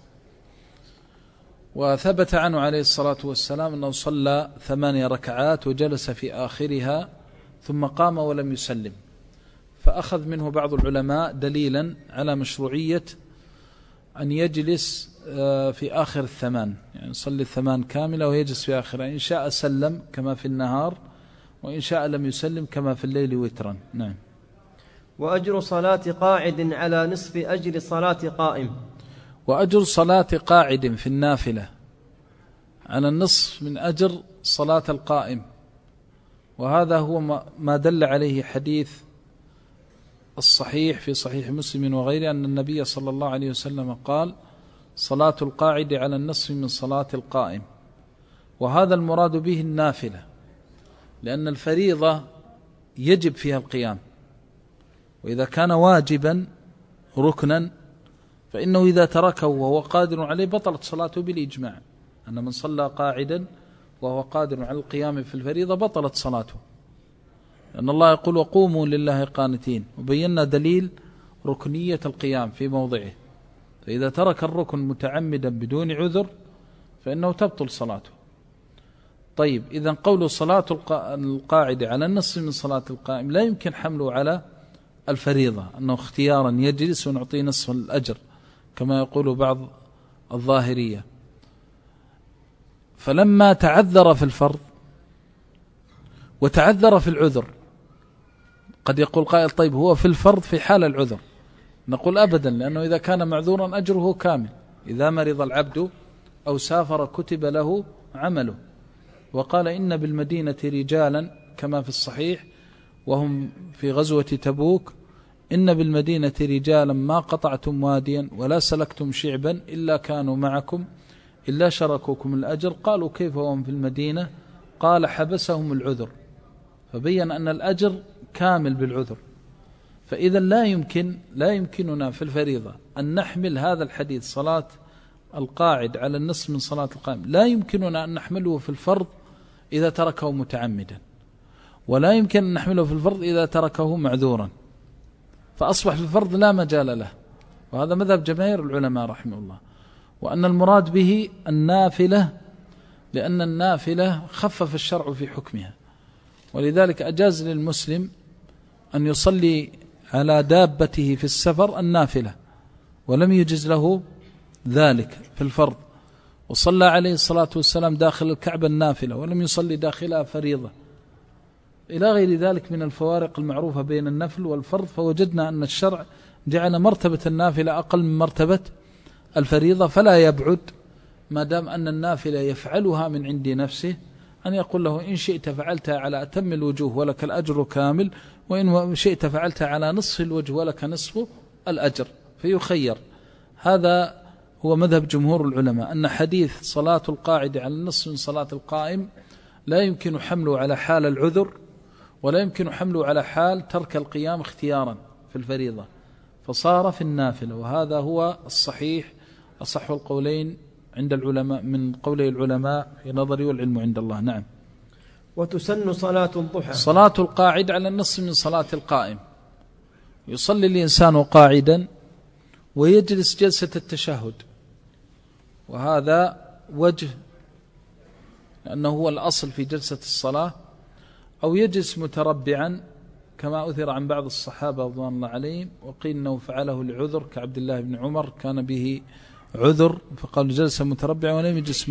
وثبت عنه عليه الصلاة والسلام أنه صلى 8 ركعات وجلس في آخرها ثم قام ولم يسلم، فأخذ منه بعض العلماء دليلا على مشروعية أن يجلس في آخر الثمان، يعني يصلي الثمان كاملة ويجلس في آخرها، إن شاء سلم كما في النهار، وإن شاء لم يسلم كما في الليل وترا. نعم. وأجر صلاة قاعد على نصف أجر صلاة قائم. وأجر صلاة قاعد في النافلة على النصف من أجر صلاة القائم، وهذا هو ما دل عليه حديث الصحيح في صحيح مسلم وغيره أن النبي صلى الله عليه وسلم قال: صلاة القاعد على النصف من صلاة القائم. وهذا المراد به النافلة، لأن الفريضة يجب فيها القيام، وإذا كان واجبا ركنا فإنه إذا تركه وهو قادر عليه بطلت صلاته بالإجماع، أن من صلى قاعدا وهو قادر على القيام في الفريضة بطلت صلاته، لأن الله يقول: وقوموا لله قانتين، وبينا دليل ركنية القيام في موضعه، فإذا ترك الركن متعمدا بدون عذر فإنه تبطل صلاته. طيب، إذن قول صلاة القاعد على النصف من صلاة القائم لا يمكن حمله على الفريضة، أنه اختيارا يجلس ونعطيه نصف الأجر كما يقول بعض الظاهرية. فلما تعذر في الفرض وتعذر في العذر، قد يقول قائل: طيب هو في الفرض في حال العذر؟ نقول: أبدا، لأنه إذا كان معذورا أجره كامل، إذا مرض العبد أو سافر كتب له عمله. وقال: إن بالمدينة رجالا، كما في الصحيح وهم في غزوة تبوك: إن بالمدينة رجالا ما قطعتم واديا ولا سلكتم شعبا إلا كانوا معكم إلا شركوكم الأجر. قالوا: كيف وهم في المدينة؟ قال: حبسهم العذر. فبين أن الأجر كامل بالعذر. فإذا لا يمكننا في الفريضة أن نحمل هذا الحديث صلاة القاعد على النصف من صلاة القائم، لا يمكننا أن نحمله في الفرض إذا تركه متعمدا، ولا يمكن أن نحمله في الفرض إذا تركه معذورا، فأصبح في الفرض لا مجال له. وهذا مذهب جماهير العلماء رحمه الله، وأن المراد به النافلة، لأن النافلة خفف الشرع في حكمها، ولذلك أجاز للمسلم أن يصلي على دابته في السفر النافلة، ولم يجز له ذلك في الفرض. وصلى عليه الصلاة والسلام داخل الكعبة النافلة ولم يصلي داخلها فريضة، إلى غير ذلك من الفوارق المعروفة بين النفل والفرض. فوجدنا أن الشرع جعل مرتبة النافلة أقل من مرتبة الفريضة، فلا يبعد ما دام أن النافلة يفعلها من عند نفسه أن يقول له: إن شئت فعلتها على أتم الوجوه ولك الأجر كامل، وإن شئت فعلتها على نصف الوجه ولك نصف الأجر، فيخير. هذا هو مذهب جمهور العلماء، أن حديث صلاة القاعد على النصف من صلاة القائم لا يمكن حمله على حال العذر، ولا يمكن حمله على حال ترك القيام اختيارا في الفريضة، فصار في النافلة. وهذا هو الصحيح، أصح القولين عند العلماء من قولي العلماء في نظري والعلم عند الله. نعم. وتسن صلاة الضحى. صلاة القاعد على النصف من صلاة القائم، يصلي الإنسان قاعدا ويجلس جلسة التشهد، وهذا وجه، لأنه هو الأصل في جلسة الصلاة، أو يجلس متربعا كما أثر عن بعض الصحابة رضوان الله عليهم، وقيل أنه فعله لعذر كعبد الله بن عمر كان به عذر فقال جلس متربعا ولم يجلس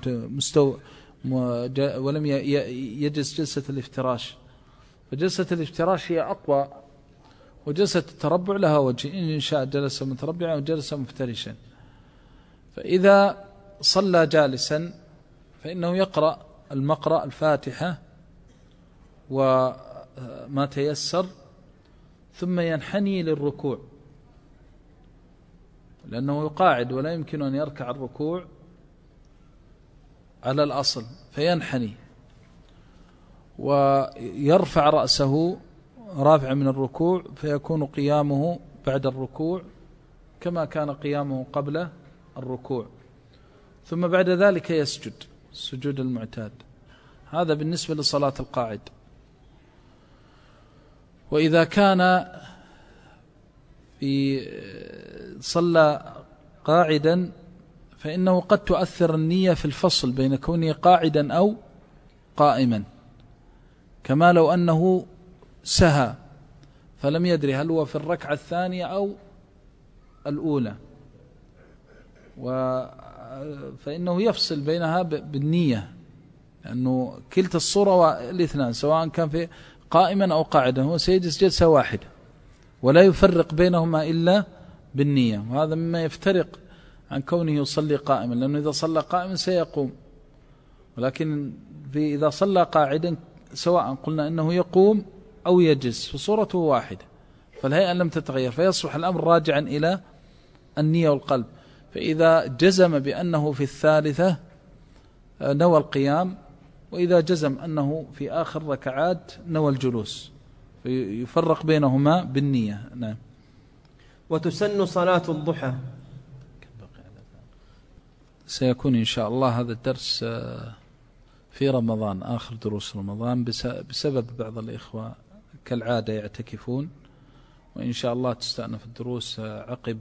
ولم يجلس جلسة الافتراش. فجلسة الافتراش هي أقوى، وجلسة التربع لها وجه، إن شاء جلس متربعا وجلس مفترشا. فإذا صلى جالسا فإنه يقرأ المقرأ الفاتحة وما تيسر، ثم ينحني للركوع، لأنه يقاعد ولا يمكن أن يركع الركوع على الأصل، فينحني ويرفع رأسه رافع من الركوع، فيكون قيامه بعد الركوع كما كان قيامه قبل الركوع، ثم بعد ذلك يسجد السجود المعتاد. هذا بالنسبة لصلاة القاعد. وإذا كان صلى قاعدا فإنه قد تؤثر النية في الفصل بين كونه قاعدا أو قائما، كما لو أنه سهى فلم يدري هل هو في الركعة الثانية أو الأولى، فإنه يفصل بينها بالنية، لأنه كلتا الصورة الاثنان سواء كان في قائما أو قاعدا هو سيجلس جلسة واحدة، ولا يفرق بينهما إلا بالنية. وهذا مما يفترق عن كونه يصلي قائما، لأنه إذا صلى قائما سيقوم، ولكن إذا صلى قاعدا سواء قلنا إنه يقوم أو يجلس فصورته واحدة، فالهيئة لم تتغير، فيصبح الأمر راجعا إلى النية والقلب. فإذا جزم بأنه في الثالثة نوى القيام، وإذا جزم أنه في آخر ركعات نوى الجلوس، فيفرق بينهما بالنية. نعم. وتسن صلاة الضحى. سيكون إن شاء الله هذا الدرس في رمضان، آخر دروس رمضان، بسبب بعض الإخوة كالعادة يعتكفون، وإن شاء الله تستأنف الدروس عقب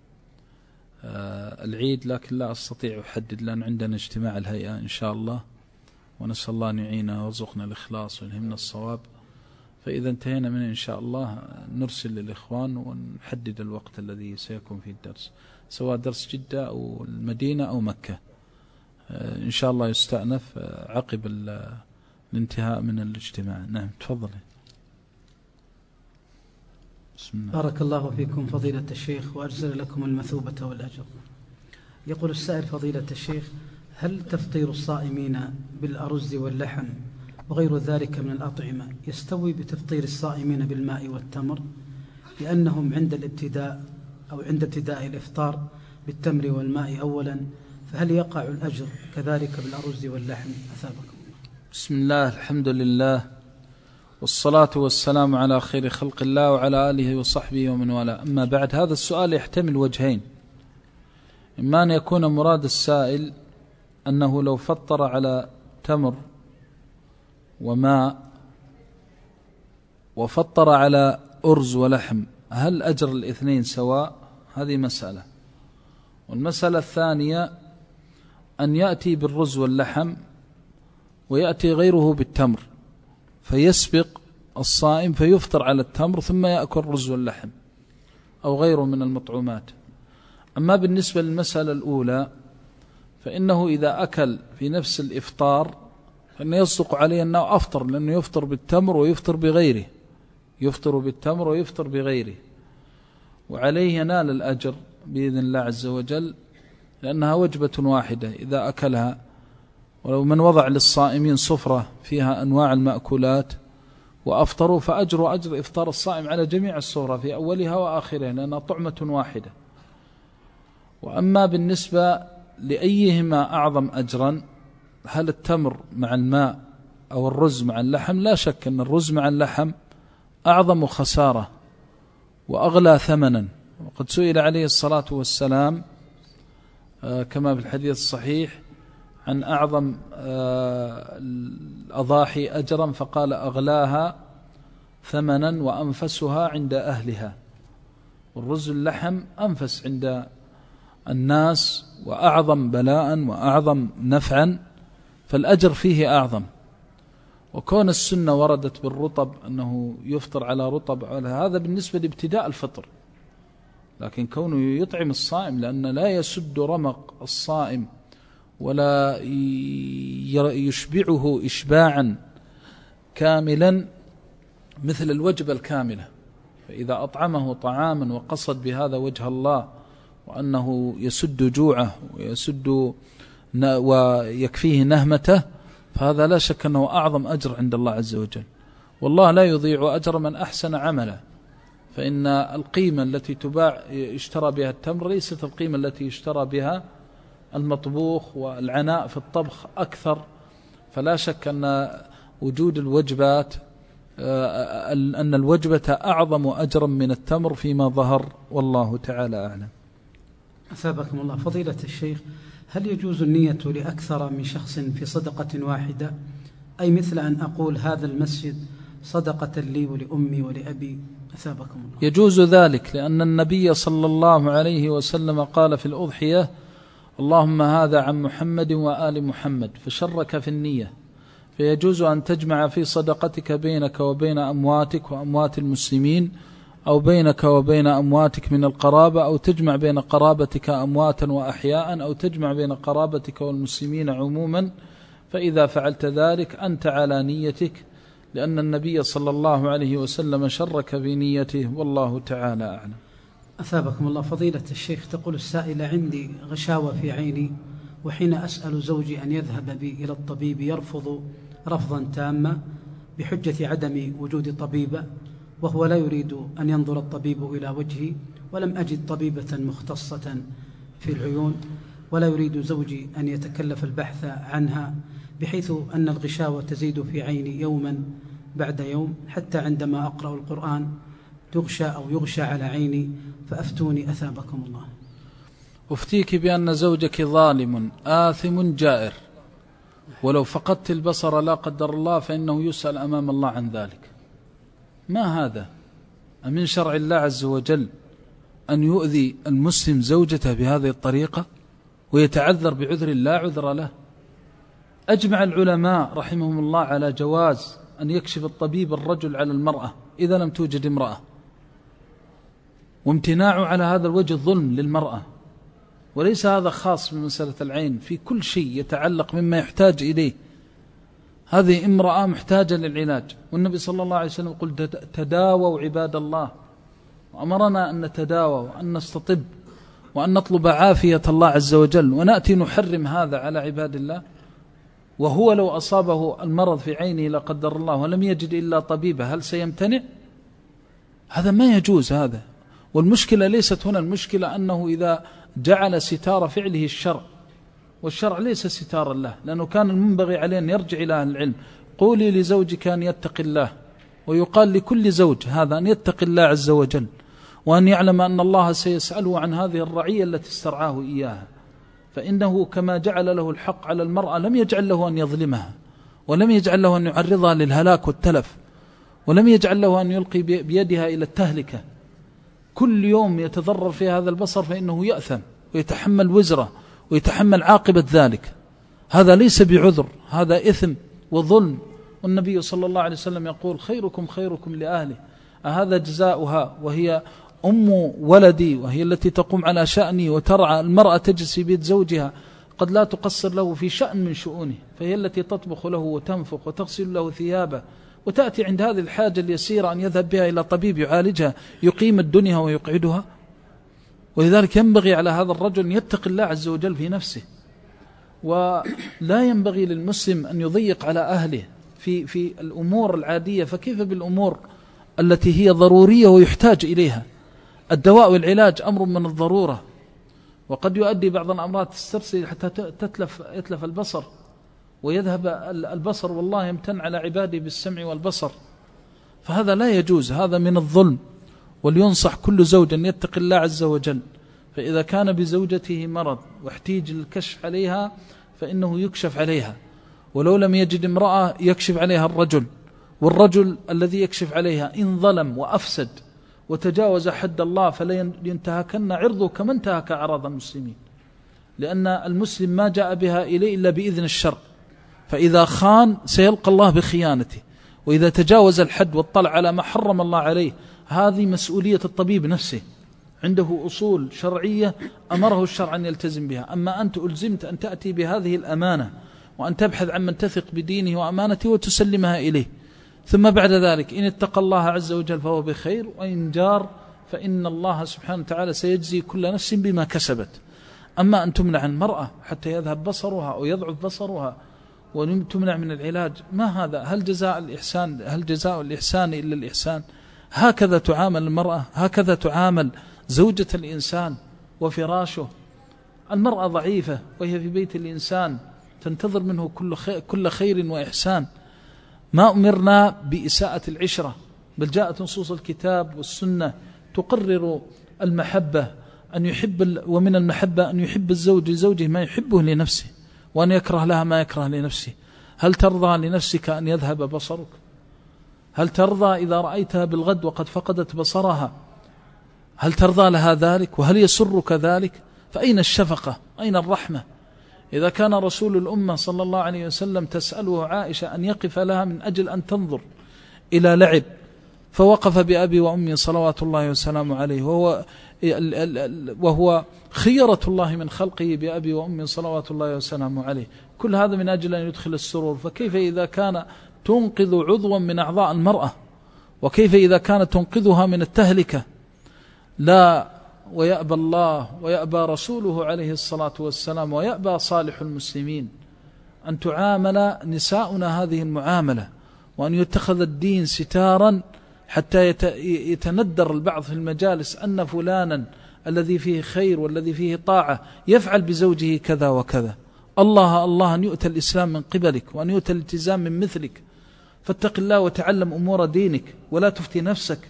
العيد، لكن لا أستطيع أحدد لأن عندنا اجتماع الهيئة إن شاء الله، ونسأل الله أن يعيننا ويرزقنا الإخلاص ويلهمنا الصواب. فإذا انتهينا منه إن شاء الله نرسل للإخوان ونحدد الوقت الذي سيكون فيه الدرس، سواء درس جدة أو المدينة أو مكة، إن شاء الله يستأنف عقب الانتهاء من الاجتماع. نعم تفضل. بسم الله. بارك الله فيكم فضيلة الشيخ وأجزل لكم المثوبة والأجر. يقول السائل فضيلة الشيخ: هل تفطير الصائمين بالأرز واللحم وغير ذلك من الأطعمة يستوي بتفطير الصائمين بالماء والتمر، لأنهم عند ابتداء الإفطار بالتمر والماء أولا، فهل يقع الأجر كذلك بالأرز واللحم؟ أثابكم الله. بسم الله، الحمد لله، والصلاة والسلام على خير خلق الله وعلى آله وصحبه ومن والاه. أما بعد، هذا السؤال يحتمل وجهين: إما أن يكون مراد السائل أنه لو فطر على تمر وماء وفطر على أرز ولحم هل أجر الاثنين سواء؟ هذه مسألة. والمسألة الثانية أن يأتي بالرز واللحم ويأتي غيره بالتمر، فيسبق الصائم فيفطر على التمر ثم يأكل الرز واللحم أو غيره من المطعومات. أما بالنسبة للمسألة الأولى فإنه إذا أكل في نفس الإفطار فإنه يصدق عليه أنه أفطر، لأنه يفطر بالتمر ويفطر بغيره، يفطر بالتمر ويفطر بغيره، وعليه ينال الأجر بإذن الله عز وجل، لأنها وجبة واحدة إذا أكلها. ولو من وضع للصائمين صفرة فيها أنواع المأكولات وأفطروا فأجر أجر إفطار الصائم على جميع الصفرة في أولها وآخرها، لأنها طعمة واحدة. وأما بالنسبة لأيهما أعظم أجرا، هل التمر مع الماء أو الرز مع اللحم؟ لا شك أن الرز مع اللحم أعظم خسارة وأغلى ثمنا، وقد سئل عليه الصلاة والسلام كما في الحديث الصحيح عن أعظم الأضاحي أجرا، فقال: أغلاها ثمنا وأنفسها عند أهلها. والرز اللحم أنفس عند الناس وأعظم بلاء وأعظم نفعا، فالأجر فيه أعظم. وكون السنة وردت بالرطب أنه يفطر على رطب، على هذا بالنسبة لابتداء الفطر، لكن كونه يطعم الصائم، لأن لا يسد رمق الصائم ولا يشبعه إشباعا كاملا مثل الوجبة الكاملة. فإذا أطعمه طعاما وقصد بهذا وجه الله وأنه يسد جوعه ويكفيه نهمته، فهذا لا شك أنه أعظم أجر عند الله عز وجل. والله لا يضيع أجر من أحسن عملا، فإن القيمة التي يشترى بها التمر ليست القيمة التي يشترى بها المطبوخ، والعناء في الطبخ أكثر. فلا شك أن وجود الوجبات أن الوجبة أعظم أجرا من التمر فيما ظهر، والله تعالى أعلم. أثابكم الله. فضيلة الشيخ، هل يجوز النية لأكثر من شخص في صدقة واحدة؟ أي مثل أن أقول هذا المسجد صدقة لي ولأمي ولأبي. أثابكم الله. يجوز ذلك، لأن النبي صلى الله عليه وسلم قال في الأضحية: اللهم هذا عن محمد وآل محمد، فشرك في النية، فيجوز أن تجمع في صدقتك بينك وبين أمواتك وأموات المسلمين، أو بينك وبين أمواتك من القرابة، أو تجمع بين قرابتك أمواتا وأحياء، أو تجمع بين قرابتك والمسلمين عموما. فإذا فعلت ذلك أنت على نيتك، لأن النبي صلى الله عليه وسلم شرك في نيته، والله تعالى أعلم. أثابكم الله. فضيلة الشيخ، تقول السائلة: عندي غشاوة في عيني، وحين أسأل زوجي أن يذهب بي إلى الطبيب يرفض رفضا تاما بحجة عدم وجود طبيبة، وهو لا يريد أن ينظر الطبيب إلى وجهي، ولم أجد طبيبة مختصة في العيون، ولا يريد زوجي أن يتكلف البحث عنها، بحيث أن الغشاوة تزيد في عيني يوما بعد يوم، حتى عندما أقرأ القرآن تغشى أو يغشى على عيني، فأفتوني أثابكم الله. أفتيك بأن زوجك ظالم آثم جائر، ولو فقدت البصر لا قدر الله فإنه يسأل أمام الله عن ذلك. ما هذا؟ أمن شرع الله عز وجل أن يؤذي المسلم زوجته بهذه الطريقة ويتعذر بعذر لا عذر له؟ أجمع العلماء رحمهم الله على جواز أن يكشف الطبيب الرجل على المرأة إذا لم توجد امرأة، وامتناعه على هذا الوجه ظلم للمرأة. وليس هذا خاص بمسألة العين، في كل شيء يتعلق مما يحتاج إليه. هذه امرأة محتاجة للعلاج، والنبي صلى الله عليه وسلم يقول: تداووا عباد الله، وأمرنا أن نتداوى وأن نستطب وأن نطلب عافية الله عز وجل، ونأتي نحرم هذا على عباد الله. وهو لو أصابه المرض في عينه لا قدر الله ولم يجد إلا طبيبه، هل سيمتنع؟ هذا ما يجوز هذا. والمشكلة ليست هنا، المشكلة أنه إذا جعل ستار فعله الشرع، والشرع ليس ستارا له، لأنه كان المنبغي عليه أن يرجع إلى أهل العلم. قولي لزوجك أن يتق الله، ويقال لكل زوج هذا أن يتق الله عز وجل، وأن يعلم أن الله سيسأله عن هذه الرعية التي استرعاه إياها، فإنه كما جعل له الحق على المرأة لم يجعل له أن يظلمها، ولم يجعل له أن يعرضها للهلاك والتلف، ولم يجعل له أن يلقي بيدها إلى التهلكة. كل يوم يتضرر في هذا البصر فإنه يأثم ويتحمل وزره ويتحمل عاقبة ذلك. هذا ليس بعذر، هذا إثم وظلم. والنبي صلى الله عليه وسلم يقول: خيركم خيركم لأهله. هذا جزاؤها، وهي أم ولدي، وهي التي تقوم على شأني وترعى. المرأة تجلس في بيت زوجها قد لا تقصر له في شأن من شؤونه، فهي التي تطبخ له وتنفق وتغسل له ثيابه، وتأتي عند هذه الحاجة اليسيرة أن يذهب بها إلى طبيب يعالجها يقيم الدنيا ويقعدها. ولذلك ينبغي على هذا الرجل أن يتق الله عز وجل في نفسه، ولا ينبغي للمسلم أن يضيق على أهله في الأمور العادية، فكيف بالأمور التي هي ضرورية ويحتاج إليها؟ الدواء والعلاج أمر من الضرورة، وقد يؤدي بعض الأمراض تسترسل حتى يتلف البصر ويذهب البصر، والله يمتن على عباده بالسمع والبصر. فهذا لا يجوز، هذا من الظلم. ولينصح كل زوج أن يتق الله عز وجل، فإذا كان بزوجته مرض واحتيج للكشف عليها فإنه يكشف عليها، ولو لم يجد امرأة يكشف عليها الرجل. والرجل الذي يكشف عليها إن ظلم وأفسد وتجاوز حد الله فلا ينتهكن عرضه كما انتهك أعراض المسلمين، لأن المسلم ما جاء بها إليه إلا بإذن الشرع، فإذا خان سيلقى الله بخيانته، وإذا تجاوز الحد واطلع على ما حرم الله عليه، هذه مسؤولية الطبيب نفسه، عنده أصول شرعية أمره الشرع أن يلتزم بها. أما أنت ألزمت أن تأتي بهذه الأمانة وأن تبحث عن من تثق بدينه وأمانته وتسلمها إليه، ثم بعد ذلك إن اتقى الله عز وجل فهو بخير، وإن جار فإن الله سبحانه وتعالى سيجزي كل نفس بما كسبت. أما أن تمنع المرأة حتى يذهب بصرها أو يضعف بصرها وتمنع من العلاج، ما هذا؟ هل جزاء الإحسان إلا الإحسان؟ هكذا تعامل المرأة، هكذا تعامل زوجة الإنسان وفراشه. المرأة ضعيفة وهي في بيت الإنسان تنتظر منه كل خير وإحسان. ما أمرنا بإساءة العشرة، بل جاءت نصوص الكتاب والسنة تقرر المحبة، أن يحب، ومن المحبة أن يحب الزوج لزوجه ما يحبه لنفسه، وأن يكره لها ما يكره لنفسه. هل ترضى لنفسك أن يذهب بصرك؟ هل ترضى إذا رأيتها بالغد وقد فقدت بصرها؟ هل ترضى لها ذلك؟ وهل يسرك ذلك؟ فأين الشفقة؟ أين الرحمة؟ إذا كان رسول الأمة صلى الله عليه وسلم تسأله عائشة أن يقف لها من أجل أن تنظر إلى لعب، فوقف بأبي وأمي صلوات الله وسلامه عليه، وهو خيرة الله من خلقه بأبي وأمي صلوات الله وسلامه عليه، كل هذا من أجل أن يدخل السرور. فكيف إذا كان تنقذ عضوا من أعضاء المرأة، وكيف إذا كانت تنقذها من التهلكة؟ لا، ويأبى الله ويأبى رسوله عليه الصلاة والسلام ويأبى صالح المسلمين أن تعامل نساؤنا هذه المعاملة، وأن يتخذ الدين ستارا حتى يتندر البعض في المجالس أن فلانا الذي فيه خير والذي فيه طاعة يفعل بزوجه كذا وكذا. الله أن يؤتى الإسلام من قبلك، وأن يؤتى الالتزام من مثلك، فاتق الله وتعلم أمور دينك، ولا تفتي نفسك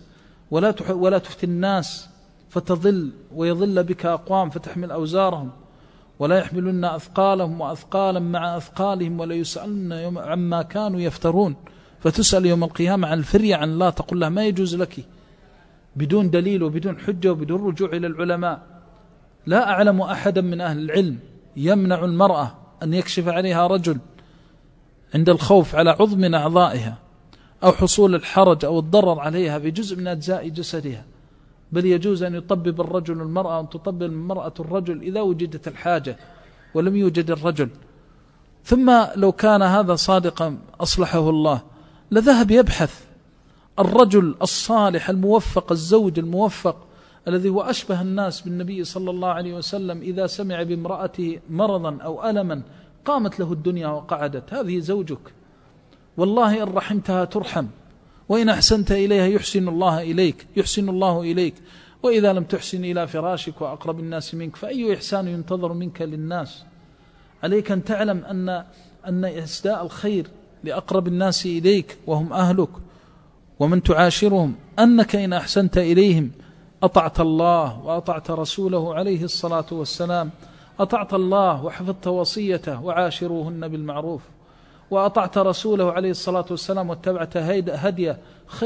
ولا تفتي الناس فتضل ويضل بك أقوام فتحمل أوزارهم، ولا يحملن أثقالهم وأثقالا مع أثقالهم، ولا يسألن عما كانوا يفترون، فتسأل يوم القيامة عن الفرية عن لا تقول له ما يجوز لك بدون دليل وبدون حجة وبدون رجوع إلى العلماء. لا أعلم أحدا من أهل العلم يمنع المرأة أن يكشف عليها رجل عند الخوف على عضو من أعضائها أو حصول الحرج أو الضرر عليها في جزء من أجزاء جسدها، بل يجوز أن يطبب الرجل المرأة وأن تطبب المرأة الرجل إذا وجدت الحاجة ولم يوجد الرجل. ثم لو كان هذا صادقا أصلحه الله لذهب يبحث الرجل الصالح الموفق، الزوج الموفق الذي هو أشبه الناس بالنبي صلى الله عليه وسلم، إذا سمع بامرأته مرضا أو ألما قامت له الدنيا وقعدت. هذه زوجك، والله إن رحمتها ترحم، وإن أحسنت إليها يحسن الله إليك، وإذا لم تحسن إلى فراشك وأقرب الناس منك فأي إحسان ينتظر منك للناس؟ عليك أن تعلم أن إسداء الخير لأقرب الناس إليك وهم أهلك ومن تعاشرهم، أنك إن أحسنت إليهم أطعت الله وأطعت رسوله عليه الصلاة والسلام، أطعت الله وحفظت وصيته وعاشروهن بالمعروف، وأطعت رسوله عليه الصلاة والسلام واتبعت هديه،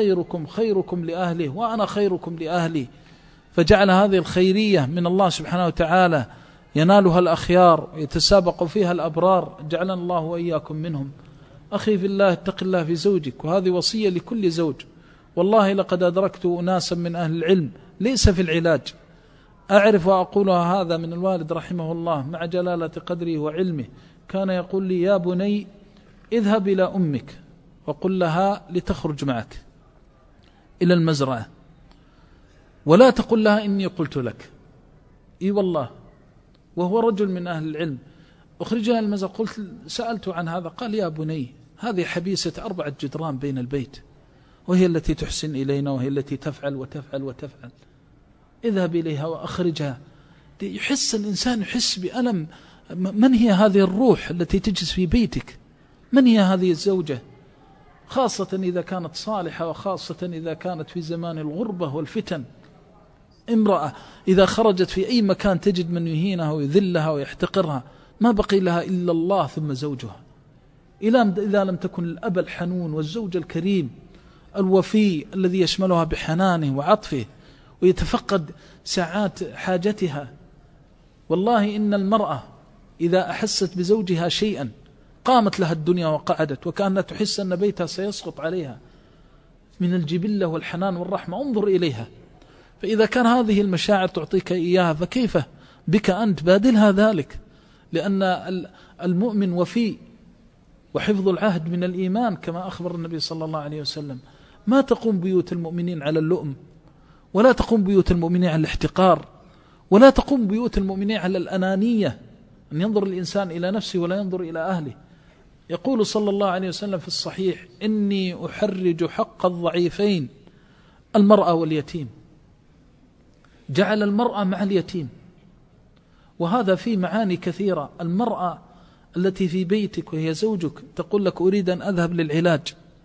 خيركم لأهله وأنا خيركم لأهلي. فجعل هذه الخيرية من الله سبحانه وتعالى ينالها الأخيار يتسابق فيها الأبرار، جعلنا الله وإياكم منهم. أخي في الله، اتق الله في زوجك، وهذه وصية لكل زوج. والله لقد أدركت أناسا من أهل العلم ليس في العلاج، أعرف وأقولها هذا من الوالد رحمه الله مع جلالة قدره وعلمه، كان يقول لي: يا بني اذهب إلى أمك وقل لها لتخرج معك إلى المزرعة، ولا تقل لها إني قلت لك. إي والله، وهو رجل من أهل العلم. أخرجها المزرعة، قلت سألت عن هذا، قال: يا بني هذه حبيسة 4 جدران بين البيت، وهي التي تحسن إلينا، وهي التي تفعل وتفعل وتفعل، اذهب إليها وأخرجها. يحس الإنسان، يحس بألم. من هي هذه الروح التي تجلس في بيتك؟ من هي هذه الزوجة؟ خاصة إذا كانت صالحة، وخاصة إذا كانت في زمان الغربة والفتن. امرأة إذا خرجت في أي مكان تجد من يهينها ويذلها ويحتقرها، ما بقي لها إلا الله ثم زوجها. إذا لم تكن الأب الحنون والزوج الكريم الوفي الذي يشملها بحنانه وعطفه ويتفقد ساعات حاجتها. والله إن المرأة إذا أحست بزوجها شيئا قامت لها الدنيا وقعدت، وكأنها تحس أن بيتها سيسقط عليها من الجبلة والحنان والرحمة. انظر إليها. فإذا كان هذه المشاعر تعطيك إياها، فكيف بك أنت؟ بادلها ذلك، لأن المؤمن وفي، وحفظ العهد من الإيمان كما أخبر النبي صلى الله عليه وسلم. ما تقوم بيوت المؤمنين على اللؤم، ولا تقوم بيوت المؤمنين على الاحتقار، ولا تقوم بيوت المؤمنين على الأنانية، أن ينظر الإنسان إلى نفسه ولا ينظر إلى أهله. يقول صلى الله عليه وسلم في الصحيح: إني أحرج حق الضعيفين المرأة واليتيم. جعل المرأة مع اليتيم، وهذا في معاني كثيرة. المرأة التي في بيتك وهي زوجك تقول لك: أريد أن أذهب للعلاج،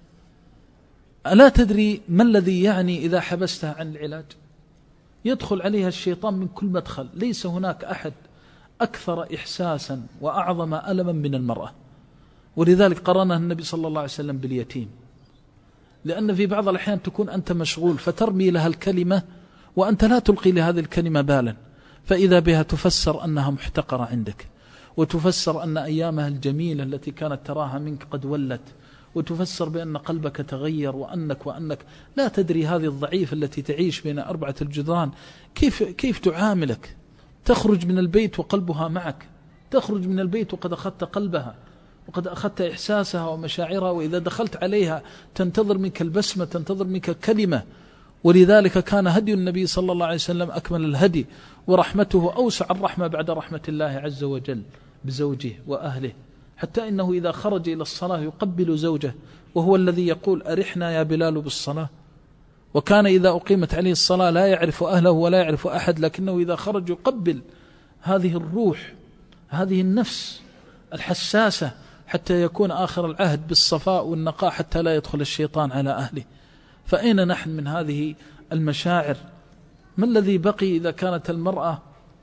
ألا تدري ما الذي يعني إذا حبستها عن العلاج؟ يدخل عليها الشيطان من كل مدخل. ليس هناك أحد أكثر إحساسا وأعظم ألما من المرأة، ولذلك قرنها النبي صلى الله عليه وسلم باليتيم، لأن في بعض الأحيان تكون أنت مشغول فترمي لها الكلمة وأنت لا تلقي لهذه الكلمة بالا، فإذا بها تفسر أنها محتقرة عندك. وتفسر أن أيامها الجميلة التي كانت تراها منك قد ولت، وتفسر بأن قلبك تغير وأنك لا تدري هذه الضعيفة التي تعيش بين 4 الجدران كيف تعاملك. تخرج من البيت وقلبها معك، تخرج من البيت وقد أخذت قلبها وقد أخذت إحساسها ومشاعرها، وإذا دخلت عليها تنتظر منك البسمة، تنتظر منك كلمة. ولذلك كان هدي النبي صلى الله عليه وسلم أكمل الهدي، ورحمته أوسع الرحمة بعد رحمة الله عز وجل بزوجه وأهله، حتى إنه إذا خرج إلى الصلاة يقبل زوجه، وهو الذي يقول أرحنا يا بلال بالصلاة. وكان إذا أقيمت عليه الصلاة لا يعرف أهله ولا يعرف أحد، لكنه إذا خرج يقبل هذه الروح، هذه النفس الحساسة، حتى يكون آخر العهد بالصفاء والنقاء حتى لا يدخل الشيطان على أهله. فأين نحن من هذه المشاعر؟ ما الذي بقي إذا كانت المرأة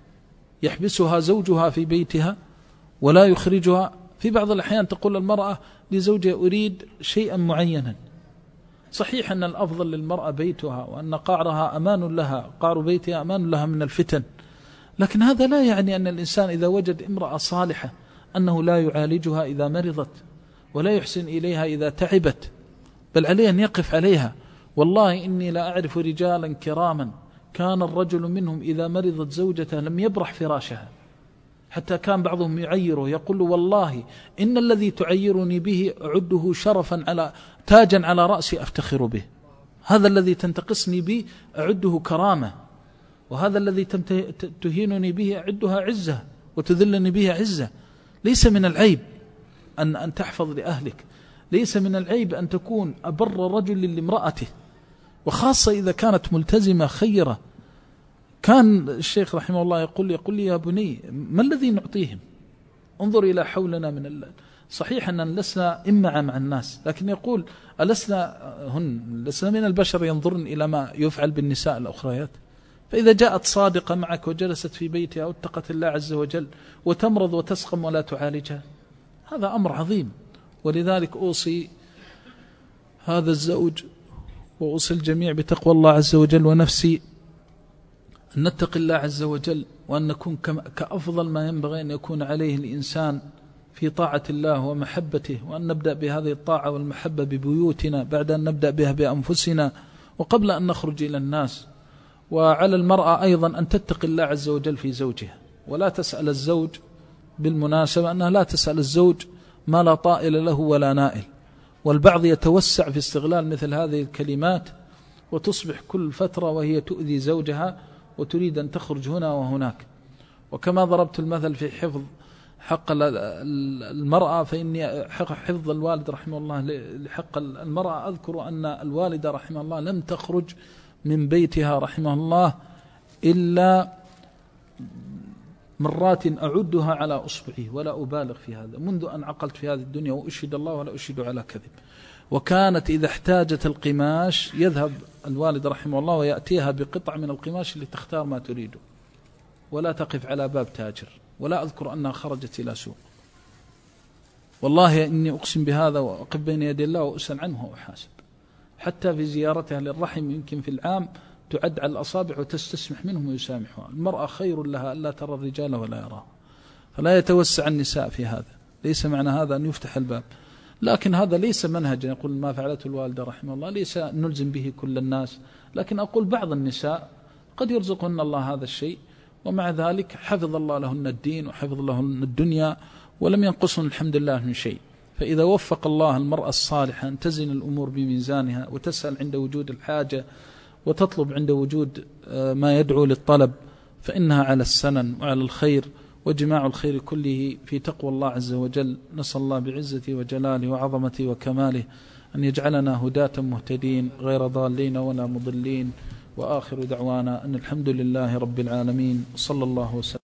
يحبسها زوجها في بيتها ولا يخرجها؟ في بعض الأحيان تقول المرأة لزوجها أريد شيئا معينا. صحيح أن الأفضل للمرأة بيتها، وأن قعرها أمان لها، قعر بيتها أمان لها من الفتن، لكن هذا لا يعني أن الإنسان إذا وجد امرأة صالحة أنه لا يعالجها إذا مرضت، ولا يحسن إليها إذا تعبت، بل عليه أن يقف عليها. والله إني لا أعرف رجالا كراما كان الرجل منهم إذا مرضت زوجته لم يبرح فراشها، حتى كان بعضهم يعيره، يقول والله إن الذي تعيرني به أعده شرفا على تاجا على رأسي أفتخر به، هذا الذي تنتقصني به أعده كرامة، وهذا الذي تهينني به أعدها عزة وتذلني به عزة. ليس من العيب أن تحفظ لأهلك، ليس من العيب أن تكون أبر رجل لامرأته، وخاصة إذا كانت ملتزمة خيرة. كان الشيخ رحمه الله يقول لي يا بني ما الذي نعطيهم؟ انظر إلى حولنا من صحيح أننا لسنا إمعة مع الناس، لكن يقول لسنا من البشر ينظرن إلى ما يفعل بالنساء الأخريات. فإذا جاءت صادقة معك وجلست في بيتها واتقت الله عز وجل وتمرض وتسقم ولا تعالجها، هذا أمر عظيم. ولذلك أوصي هذا الزوج وأوصي الجميع بتقوى الله عز وجل ونفسي، أن نتقي الله عز وجل، وأن نكون كأفضل ما ينبغي أن يكون عليه الإنسان في طاعة الله ومحبته، وأن نبدأ بهذه الطاعة والمحبة ببيوتنا بعد أن نبدأ بها بأنفسنا وقبل أن نخرج إلى الناس. وعلى المرأة أيضا أن تتقي الله عز وجل في زوجها، ولا تسأل الزوج، بالمناسبة أنها لا تسأل الزوج ما لا طائل له ولا نائل. والبعض يتوسع في استغلال مثل هذه الكلمات، وتصبح كل فترة وهي تؤذي زوجها وتريد أن تخرج هنا وهناك. وكما ضربت المثل في حفظ حق المرأة، فإني حفظ الوالد رحمه الله لحق المرأة، أذكر أن الوالدة رحمه الله لم تخرج من بيتها رحمه الله إلا مرات أعدها على أصبعي ولا أبالغ في هذا، منذ أن عقلت في هذه الدنيا، وأشهد الله ولا أشهد على كذب. وكانت إذا احتاجت القماش يذهب الوالد رحمه الله ويأتيها بقطع من القماش اللي تختار ما تريده، ولا تقف على باب تاجر، ولا أذكر أنها خرجت إلى سوق. والله إني أقسم بهذا وأقف بين يدي الله وأسأل عنه وأحاسب. حتى في زيارتها للرحم يمكن في العام تعد على الأصابع وتستسمح منهم ويسامحها. المرأة خير لها ألا ترى الرجال ولا يراها، فلا يتوسع النساء في هذا. ليس معنى هذا أن يفتح الباب، لكن هذا ليس منهجا. يقول ما فعلته الوالدة رحمه الله ليس نلزم به كل الناس، لكن أقول بعض النساء قد يرزقهن الله هذا الشيء، ومع ذلك حفظ الله لهن الدين وحفظ لهن الدنيا، ولم ينقصن الحمد لله من شيء. فإذا وفق الله المرأة الصالحة أن تزن الأمور بميزانها، وتسأل عند وجود الحاجة، وتطلب عند وجود ما يدعو للطلب، فإنها على السنن وعلى الخير، وجماع الخير كله في تقوى الله عز وجل. نسأل الله بعزته وجلاله وعظمته وكماله أن يجعلنا هداة مهتدين غير ضالين ولا مضلين. وآخر دعوانا أن الحمد لله رب العالمين، صلى الله وسلم.